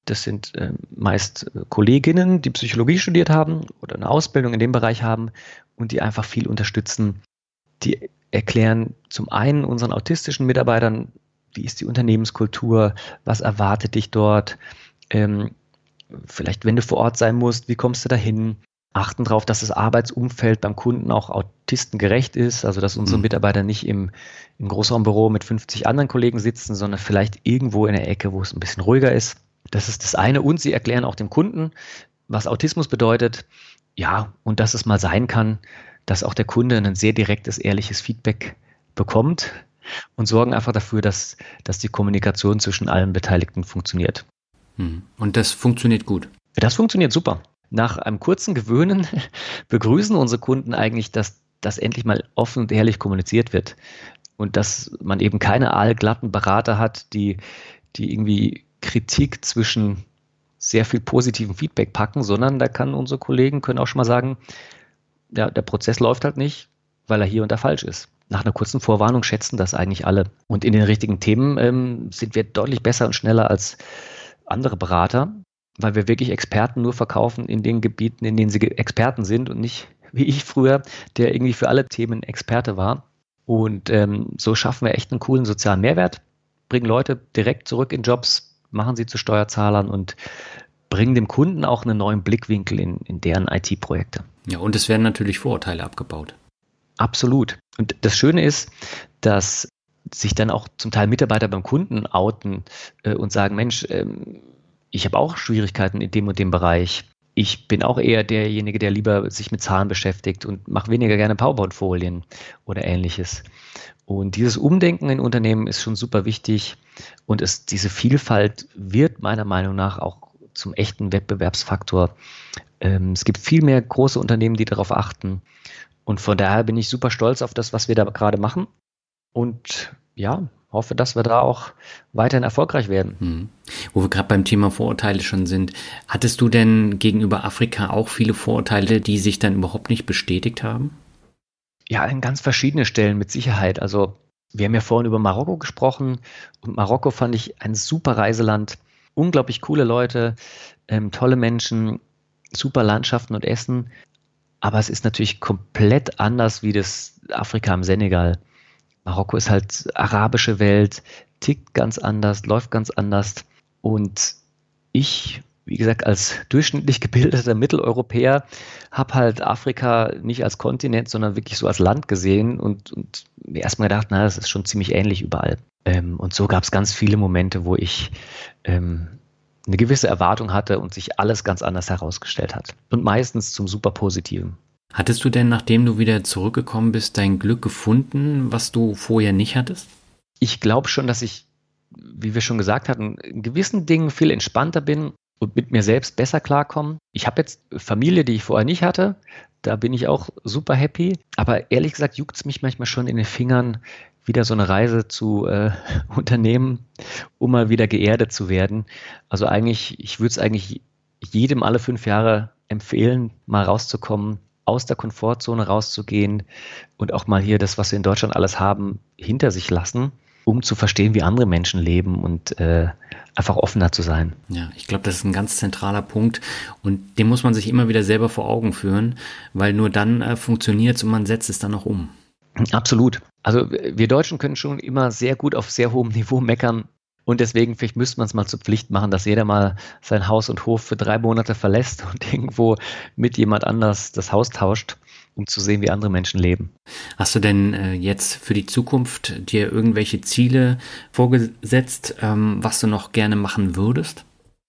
Das sind äh, meist äh, Kolleginnen, die Psychologie studiert haben oder eine Ausbildung in dem Bereich haben und die einfach viel unterstützen. Die erklären zum einen unseren autistischen Mitarbeitern, wie ist die Unternehmenskultur, was erwartet dich dort, ähm, vielleicht wenn du vor Ort sein musst, wie kommst du dahin, achten darauf, dass das Arbeitsumfeld beim Kunden auch autistengerecht ist, also dass unsere Mitarbeiter nicht im, im Großraumbüro mit fünfzig anderen Kollegen sitzen, sondern vielleicht irgendwo in der Ecke, wo es ein bisschen ruhiger ist. Das ist das eine. Und sie erklären auch dem Kunden, was Autismus bedeutet. Ja, und dass es mal sein kann, dass auch der Kunde ein sehr direktes, ehrliches Feedback bekommt und sorgen einfach dafür, dass, dass die Kommunikation zwischen allen Beteiligten funktioniert. Und das funktioniert gut? Das funktioniert super. Nach einem kurzen Gewöhnen begrüßen unsere Kunden eigentlich, dass das endlich mal offen und ehrlich kommuniziert wird und dass man eben keine aalglatten Berater hat, die, die irgendwie Kritik zwischen sehr viel positivem Feedback packen, sondern da kann unsere Kollegen können auch schon mal sagen, ja, der Prozess läuft halt nicht, weil er hier und da falsch ist. Nach einer kurzen Vorwarnung schätzen das eigentlich alle. Und in den richtigen Themen ähm, sind wir deutlich besser und schneller als andere Berater, weil wir wirklich Experten nur verkaufen in den Gebieten, in denen sie Experten sind und nicht wie ich früher, der irgendwie für alle Themen Experte war. Und ähm, so schaffen wir echt einen coolen sozialen Mehrwert, bringen Leute direkt zurück in Jobs, machen sie zu Steuerzahlern und bringen dem Kunden auch einen neuen Blickwinkel in, in deren I T-Projekte. Ja, und es werden natürlich Vorurteile abgebaut. Absolut. Und das Schöne ist, dass sich dann auch zum Teil Mitarbeiter beim Kunden outen äh, und sagen, Mensch, ähm, ich habe auch Schwierigkeiten in dem und dem Bereich. Ich bin auch eher derjenige, der lieber sich mit Zahlen beschäftigt und mache weniger gerne PowerPoint-Folien oder Ähnliches. Und dieses Umdenken in Unternehmen ist schon super wichtig und es, diese Vielfalt wird meiner Meinung nach auch zum echten Wettbewerbsfaktor. Ähm, es gibt viel mehr große Unternehmen, die darauf achten und von daher bin ich super stolz auf das, was wir da gerade machen und ja, hoffe, dass wir da auch weiterhin erfolgreich werden. Hm. Wo wir gerade beim Thema Vorurteile schon sind, hattest du denn gegenüber Afrika auch viele Vorurteile, die sich dann überhaupt nicht bestätigt haben? Ja, an ganz verschiedene Stellen mit Sicherheit. Also wir haben ja vorhin über Marokko gesprochen und Marokko fand ich ein super Reiseland. Unglaublich coole Leute, ähm, tolle Menschen, super Landschaften und Essen. Aber es ist natürlich komplett anders wie das Afrika im Senegal. Marokko ist halt arabische Welt, tickt ganz anders, läuft ganz anders. Und ich, wie gesagt, als durchschnittlich gebildeter Mitteleuropäer habe halt Afrika nicht als Kontinent, sondern wirklich so als Land gesehen und, und mir erstmal gedacht, na, das ist schon ziemlich ähnlich überall. Ähm, und so gab es ganz viele Momente, wo ich ähm, eine gewisse Erwartung hatte und sich alles ganz anders herausgestellt hat. Und meistens zum super Positiven. Hattest du denn, nachdem du wieder zurückgekommen bist, dein Glück gefunden, was du vorher nicht hattest? Ich glaube schon, dass ich, wie wir schon gesagt hatten, in gewissen Dingen viel entspannter bin und mit mir selbst besser klarkomme. Ich habe jetzt Familie, die ich vorher nicht hatte. Da bin ich auch super happy. Aber ehrlich gesagt juckt es mich manchmal schon in den Fingern, wieder so eine Reise zu äh, unternehmen, um mal wieder geerdet zu werden. Also eigentlich, ich würde es eigentlich jedem alle fünf Jahre empfehlen, mal rauszukommen, aus der Komfortzone rauszugehen und auch mal hier das, was wir in Deutschland alles haben, hinter sich lassen, um zu verstehen, wie andere Menschen leben und äh, einfach offener zu sein. Ja, ich glaube, das ist ein ganz zentraler Punkt und den muss man sich immer wieder selber vor Augen führen, weil nur dann äh, funktioniert es und man setzt es dann auch um. Absolut. Also wir Deutschen können schon immer sehr gut auf sehr hohem Niveau meckern. Und deswegen, vielleicht müsste man es mal zur Pflicht machen, dass jeder mal sein Haus und Hof für drei Monate verlässt und irgendwo mit jemand anders das Haus tauscht, um zu sehen, wie andere Menschen leben. Hast du denn äh, jetzt für die Zukunft dir irgendwelche Ziele vorgesetzt, ähm, was du noch gerne machen würdest?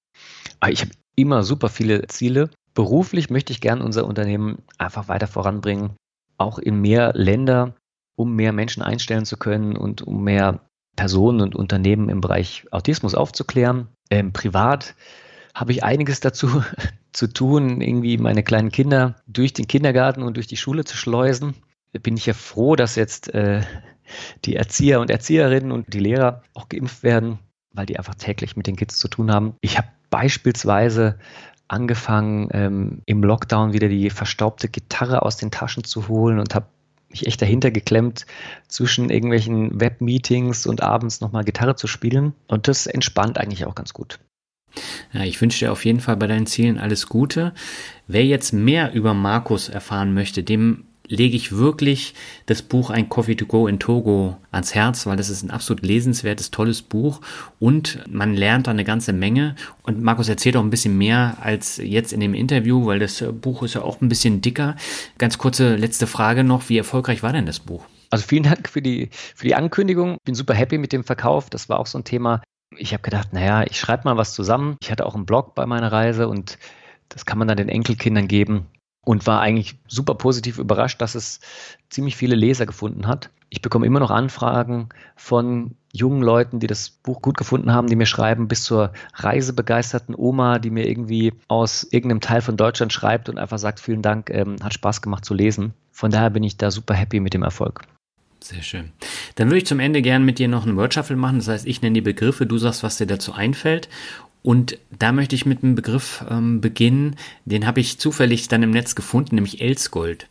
Ich habe immer super viele Ziele. Beruflich möchte ich gerne unser Unternehmen einfach weiter voranbringen, auch in mehr Länder, um mehr Menschen einstellen zu können und um mehr Personen und Unternehmen im Bereich Autismus aufzuklären. Ähm, privat habe ich einiges dazu zu tun, irgendwie meine kleinen Kinder durch den Kindergarten und durch die Schule zu schleusen. Da bin ich ja froh, dass jetzt äh, die Erzieher und Erzieherinnen und die Lehrer auch geimpft werden, weil die einfach täglich mit den Kids zu tun haben. Ich habe beispielsweise angefangen, ähm, im Lockdown wieder die verstaubte Gitarre aus den Taschen zu holen und habe mich echt dahinter geklemmt, zwischen irgendwelchen Webmeetings und abends nochmal Gitarre zu spielen. Und das entspannt eigentlich auch ganz gut. Ja, ich wünsche dir auf jeden Fall bei deinen Zielen alles Gute. Wer jetzt mehr über Markus erfahren möchte, dem lege ich wirklich das Buch Ein Coffee to Go in Togo ans Herz, weil das ist ein absolut lesenswertes, tolles Buch und man lernt da eine ganze Menge. Und Markus erzählt auch ein bisschen mehr als jetzt in dem Interview, weil das Buch ist ja auch ein bisschen dicker. Ganz kurze letzte Frage noch, wie erfolgreich war denn das Buch? Also vielen Dank für die, für die Ankündigung. Bin super happy mit dem Verkauf. Das war auch so ein Thema. Ich habe gedacht, naja, ich schreibe mal was zusammen. Ich hatte auch einen Blog bei meiner Reise und das kann man dann den Enkelkindern geben. Und war eigentlich super positiv überrascht, dass es ziemlich viele Leser gefunden hat. Ich bekomme immer noch Anfragen von jungen Leuten, die das Buch gut gefunden haben, die mir schreiben, bis zur reisebegeisterten Oma, die mir irgendwie aus irgendeinem Teil von Deutschland schreibt und einfach sagt, vielen Dank, ähm, hat Spaß gemacht zu lesen. Von daher bin ich da super happy mit dem Erfolg. Sehr schön. Dann würde ich zum Ende gerne mit dir noch einen Word-Shuffle machen. Das heißt, ich nenne die Begriffe, du sagst, was dir dazu einfällt. Und da möchte ich mit einem Begriff ähm, beginnen, den habe ich zufällig dann im Netz gefunden, nämlich Elsgold.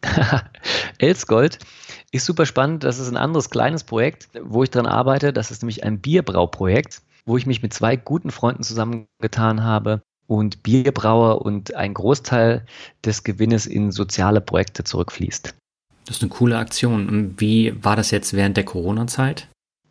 Elsgold ist super spannend. Das ist ein anderes kleines Projekt, wo ich dran arbeite. Das ist nämlich ein Bierbrauprojekt, wo ich mich mit zwei guten Freunden zusammengetan habe und Bierbrauer und ein Großteil des Gewinnes in soziale Projekte zurückfließt. Das ist eine coole Aktion. Und wie war das jetzt während der Corona-Zeit?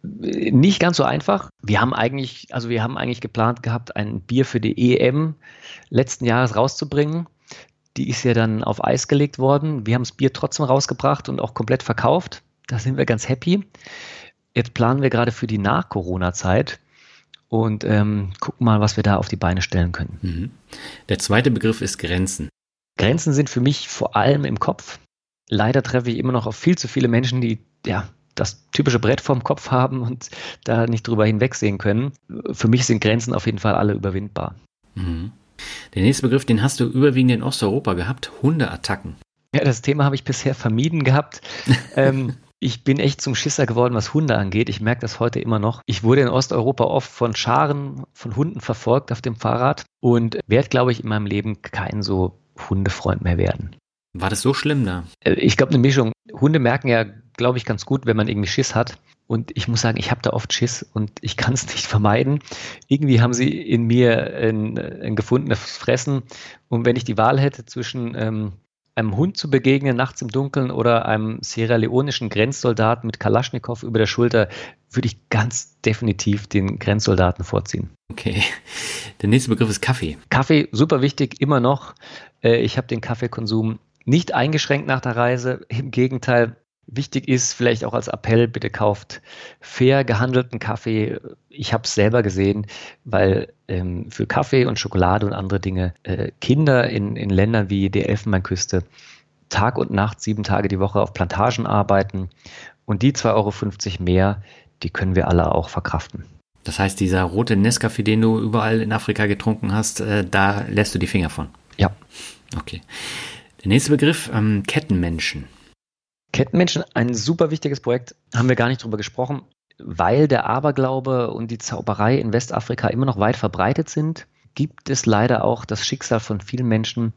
Nicht ganz so einfach. Wir haben eigentlich, also wir haben eigentlich geplant gehabt, ein Bier für die E M letzten Jahres rauszubringen. Die ist ja dann auf Eis gelegt worden. Wir haben das Bier trotzdem rausgebracht und auch komplett verkauft. Da sind wir ganz happy. Jetzt planen wir gerade für die Nach-Corona-Zeit und ähm, gucken mal, was wir da auf die Beine stellen können. Mhm. Der zweite Begriff ist Grenzen. Grenzen sind für mich vor allem im Kopf. Leider treffe ich immer noch auf viel zu viele Menschen, die ja das typische Brett vorm Kopf haben und da nicht drüber hinwegsehen können. Für mich sind Grenzen auf jeden Fall alle überwindbar. Mhm. Der nächste Begriff, den hast du überwiegend in Osteuropa gehabt, Hundeattacken. Ja, das Thema habe ich bisher vermieden gehabt. ähm, ich bin echt zum Schisser geworden, was Hunde angeht. Ich merke das heute immer noch. Ich wurde in Osteuropa oft von Scharen von Hunden verfolgt auf dem Fahrrad und werde, glaube ich, in meinem Leben kein so Hundefreund mehr werden. War das so schlimm da? Ich glaube, eine Mischung. Hunde merken ja, glaube ich, ganz gut, wenn man irgendwie Schiss hat. Und ich muss sagen, ich habe da oft Schiss und ich kann es nicht vermeiden. Irgendwie haben sie in mir ein, ein gefundenes Fressen. Und wenn ich die Wahl hätte zwischen ähm, einem Hund zu begegnen, nachts im Dunkeln, oder einem sierra-leonischen Grenzsoldaten mit Kalaschnikow über der Schulter, würde ich ganz definitiv den Grenzsoldaten vorziehen. Okay. Der nächste Begriff ist Kaffee. Kaffee, super wichtig, immer noch. Ich habe den Kaffeekonsum nicht eingeschränkt nach der Reise. Im Gegenteil, wichtig ist vielleicht auch als Appell, bitte kauft fair gehandelten Kaffee. Ich habe es selber gesehen, weil ähm, für Kaffee und Schokolade und andere Dinge äh, Kinder in, in Ländern wie der Elfenbeinküste Tag und Nacht, sieben Tage die Woche auf Plantagen arbeiten. Und die zwei Euro fünfzig mehr, die können wir alle auch verkraften. Das heißt, dieser rote Nescafé, den du überall in Afrika getrunken hast, äh, da lässt du die Finger von? Ja. Okay. Der nächste Begriff, ähm, Kettenmenschen. Kettenmenschen, ein super wichtiges Projekt, haben wir gar nicht drüber gesprochen, weil der Aberglaube und die Zauberei in Westafrika immer noch weit verbreitet sind, gibt es leider auch das Schicksal von vielen Menschen,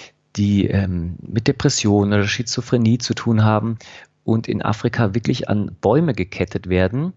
die ähm, mit Depressionen oder Schizophrenie zu tun haben und in Afrika wirklich an Bäume gekettet werden,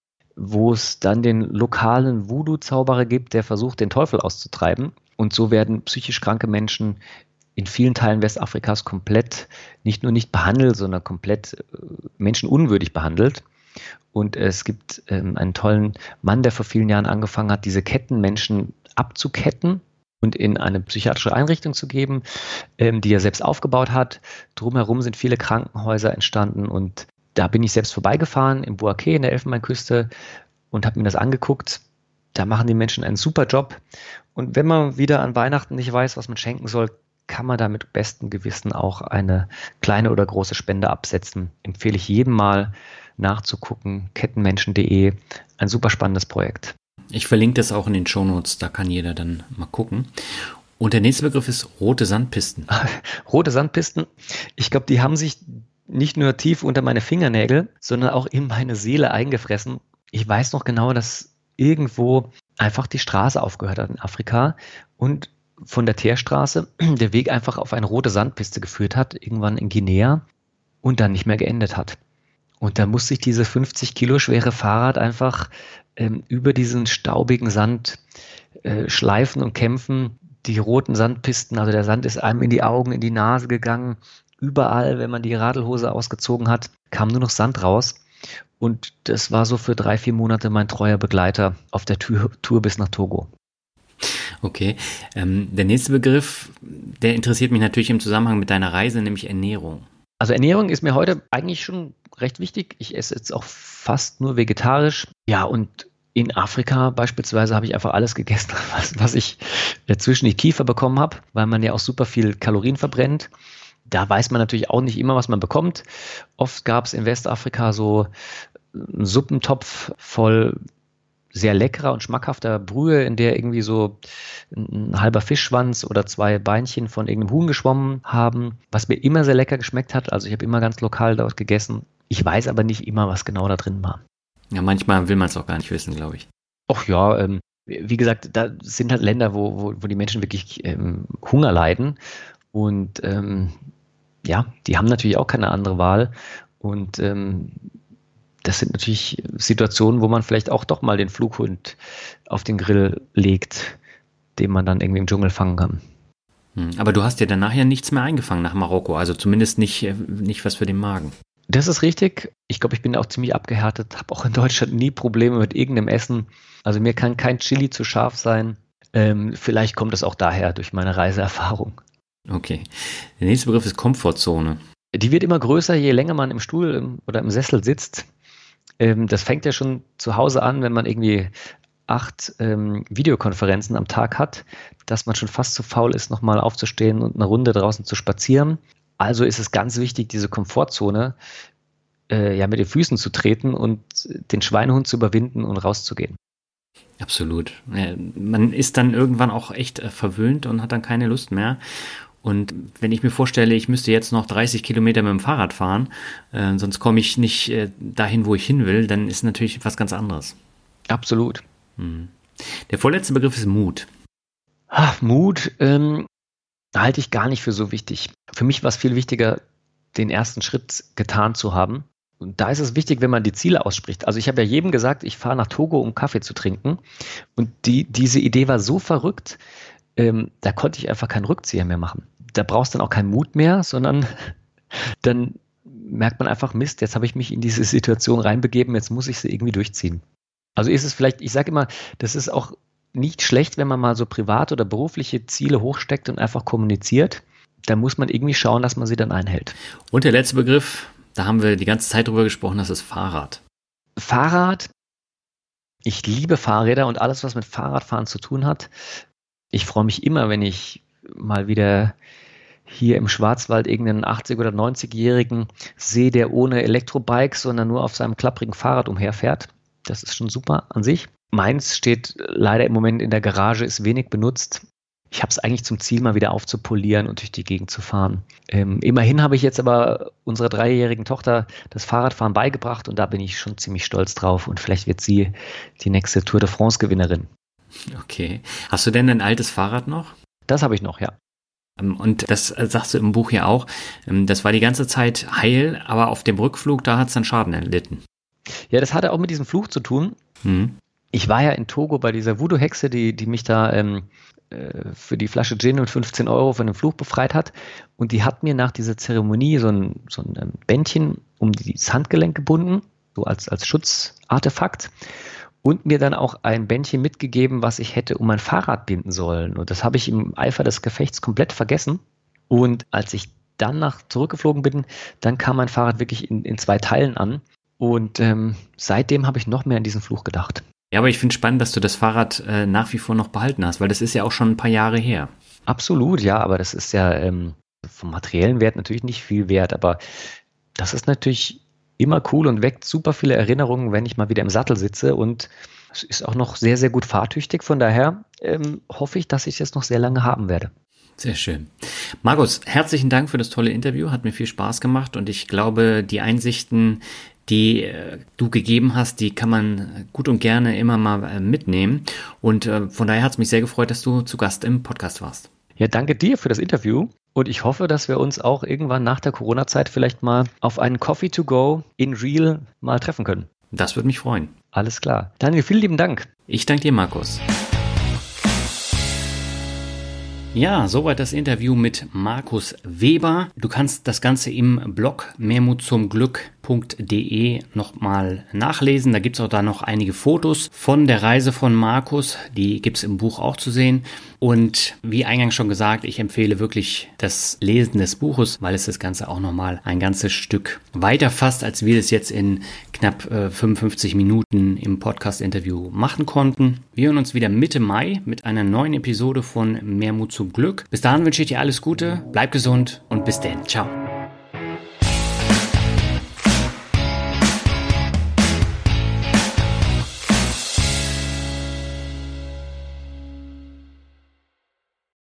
wo es dann den lokalen Voodoo-Zauberer gibt, der versucht, den Teufel auszutreiben. Und so werden psychisch kranke Menschen in vielen Teilen Westafrikas komplett, nicht nur nicht behandelt, sondern komplett äh, menschenunwürdig behandelt. Und es gibt ähm, einen tollen Mann, der vor vielen Jahren angefangen hat, diese Kettenmenschen abzuketten und in eine psychiatrische Einrichtung zu geben, ähm, die er selbst aufgebaut hat. Drumherum sind viele Krankenhäuser entstanden und da bin ich selbst vorbeigefahren in Bouaké in der Elfenbeinküste und habe mir das angeguckt. Da machen die Menschen einen super Job. Und wenn man wieder an Weihnachten nicht weiß, was man schenken soll, kann man da mit bestem Gewissen auch eine kleine oder große Spende absetzen. Empfehle ich jedem mal nachzugucken. kettenmenschen punkt de, ein super spannendes Projekt. Ich verlinke das auch in den Shownotes, da kann jeder dann mal gucken. Und der nächste Begriff ist rote Sandpisten. Rote Sandpisten, ich glaube, die haben sich nicht nur tief unter meine Fingernägel, sondern auch in meine Seele eingefressen. Ich weiß noch genau, dass irgendwo einfach die Straße aufgehört hat in Afrika und von der Teerstraße der Weg einfach auf eine rote Sandpiste geführt hat, irgendwann in Guinea und dann nicht mehr geendet hat. Und da musste ich diese fünfzig Kilo schwere Fahrrad einfach ähm, über diesen staubigen Sand äh, schleifen und kämpfen. Die roten Sandpisten, also der Sand ist einem in die Augen, in die Nase gegangen. Überall, wenn man die Radlhose ausgezogen hat, kam nur noch Sand raus. Und das war so für drei, vier Monate mein treuer Begleiter auf der Tour, Tour bis nach Togo. Okay, ähm, der nächste Begriff, der interessiert mich natürlich im Zusammenhang mit deiner Reise, nämlich Ernährung. Also Ernährung ist mir heute eigentlich schon recht wichtig. Ich esse jetzt auch fast nur vegetarisch. Ja, und in Afrika beispielsweise habe ich einfach alles gegessen, was, was ich zwischen die Kiefer bekommen habe, weil man ja auch super viel Kalorien verbrennt. Da weiß man natürlich auch nicht immer, was man bekommt. Oft gab es in Westafrika so einen Suppentopf voll sehr leckerer und schmackhafter Brühe, in der irgendwie so ein halber Fischschwanz oder zwei Beinchen von irgendeinem Huhn geschwommen haben, was mir immer sehr lecker geschmeckt hat. Also ich habe immer ganz lokal dort gegessen. Ich weiß aber nicht immer, was genau da drin war. Ja, manchmal will man es auch gar nicht wissen, glaube ich. Ach ja, ähm, wie gesagt, da sind halt Länder, wo, wo, wo die Menschen wirklich ähm, Hunger leiden. Und ähm, ja, die haben natürlich auch keine andere Wahl. Und ähm, das sind natürlich Situationen, wo man vielleicht auch doch mal den Flughund auf den Grill legt, den man dann irgendwie im Dschungel fangen kann. Aber du hast dir danach ja nichts mehr eingefangen nach Marokko, also zumindest nicht, nicht was für den Magen. Das ist richtig. Ich glaube, ich bin auch ziemlich abgehärtet, habe auch in Deutschland nie Probleme mit irgendeinem Essen. Also mir kann kein Chili zu scharf sein. Ähm, vielleicht kommt das auch daher durch meine Reiseerfahrung. Okay. Der nächste Begriff ist Komfortzone. Die wird immer größer, je länger man im Stuhl oder im Sessel sitzt. Ähm, das fängt ja schon zu Hause an, wenn man irgendwie acht ähm, Videokonferenzen am Tag hat, dass man schon fast zu faul ist, nochmal aufzustehen und eine Runde draußen zu spazieren. Also ist es ganz wichtig, diese Komfortzone äh, ja mit den Füßen zu treten und den Schweinehund zu überwinden und rauszugehen. Absolut. Ja, man ist dann irgendwann auch echt äh, verwöhnt und hat dann keine Lust mehr. Und wenn ich mir vorstelle, ich müsste jetzt noch dreißig Kilometer mit dem Fahrrad fahren, äh, sonst komme ich nicht äh, dahin, wo ich hin will, dann ist natürlich was ganz anderes. Absolut. Hm. Der vorletzte Begriff ist Mut. Ach, Mut ähm, halte ich gar nicht für so wichtig. Für mich war es viel wichtiger, den ersten Schritt getan zu haben. Und da ist es wichtig, wenn man die Ziele ausspricht. Also ich habe ja jedem gesagt, ich fahre nach Togo, um Kaffee zu trinken. Und die, diese Idee war so verrückt, ähm, da konnte ich einfach keinen Rückzieher mehr machen. Da brauchst du dann auch keinen Mut mehr, sondern dann merkt man einfach, Mist, jetzt habe ich mich in diese Situation reinbegeben, jetzt muss ich sie irgendwie durchziehen. Also ist es vielleicht, ich sage immer, das ist auch nicht schlecht, wenn man mal so private oder berufliche Ziele hochsteckt und einfach kommuniziert. Da muss man irgendwie schauen, dass man sie dann einhält. Und der letzte Begriff, da haben wir die ganze Zeit drüber gesprochen, das ist Fahrrad. Fahrrad, ich liebe Fahrräder und alles, was mit Fahrradfahren zu tun hat. Ich freue mich immer, wenn ich mal wieder hier im Schwarzwald irgendeinen achtzig- oder neunzigjährigen sehe, der ohne Elektrobike, sondern nur auf seinem klapprigen Fahrrad umherfährt. Das ist schon super an sich. Meins steht leider im Moment in der Garage, ist wenig benutzt. Ich habe es eigentlich zum Ziel, mal wieder aufzupolieren und durch die Gegend zu fahren. Ähm, immerhin habe ich jetzt aber unserer dreijährigen Tochter das Fahrradfahren beigebracht und da bin ich schon ziemlich stolz drauf und vielleicht wird sie die nächste Tour de France-Gewinnerin. Okay. Hast du denn ein altes Fahrrad noch? Das habe ich noch, ja. Und das sagst du im Buch ja auch, das war die ganze Zeit heil, aber auf dem Rückflug, da hat es dann Schaden erlitten. Ja, das hatte auch mit diesem Fluch zu tun. Hm. Ich war ja in Togo bei dieser Voodoo-Hexe, die, die mich da ähm, für die Flasche Gin und fünfzehn Euro von dem Fluch befreit hat. Und die hat mir nach dieser Zeremonie so ein, so ein Bändchen um das Handgelenk gebunden, so als, als Schutzartefakt. Und mir dann auch ein Bändchen mitgegeben, was ich hätte um mein Fahrrad binden sollen. Und das habe ich im Eifer des Gefechts komplett vergessen. Und als ich dann nach zurückgeflogen bin, dann kam mein Fahrrad wirklich in, in zwei Teilen an. Und ähm, seitdem habe ich noch mehr an diesen Fluch gedacht. Ja, aber ich finde es spannend, dass du das Fahrrad äh, nach wie vor noch behalten hast, weil das ist ja auch schon ein paar Jahre her. Absolut, ja, aber das ist ja ähm, vom materiellen Wert natürlich nicht viel wert, aber das ist natürlich immer cool und weckt super viele Erinnerungen, wenn ich mal wieder im Sattel sitze und es ist auch noch sehr, sehr gut fahrtüchtig, von daher ähm, hoffe ich, dass ich es noch sehr lange haben werde. Sehr schön. Markus, herzlichen Dank für das tolle Interview, hat mir viel Spaß gemacht und ich glaube, die Einsichten, die äh, du gegeben hast, die kann man gut und gerne immer mal äh, mitnehmen. Und äh, von daher hat es mich sehr gefreut, dass du zu Gast im Podcast warst. Ja, danke dir für das Interview. Und ich hoffe, dass wir uns auch irgendwann nach der Corona-Zeit vielleicht mal auf einen Coffee to go in Real mal treffen können. Das würde mich freuen. Alles klar. Daniel, vielen lieben Dank. Ich danke dir, Markus. Ja, soweit das Interview mit Markus Weber. Du kannst das Ganze im Blog mehrmutzumglück punkt de nochmal nachlesen. Da gibt es auch da noch einige Fotos von der Reise von Markus. Die gibt es im Buch auch zu sehen. Und wie eingangs schon gesagt, ich empfehle wirklich das Lesen des Buches, weil es das Ganze auch nochmal ein ganzes Stück weiter fasst, als wir es jetzt in knapp äh, fünfundfünfzig Minuten im Podcast-Interview machen konnten. Wir hören uns wieder Mitte Mai mit einer neuen Episode von Mehr Mut zum Glück. Bis dahin wünsche ich dir alles Gute, bleib gesund und bis dann. Ciao.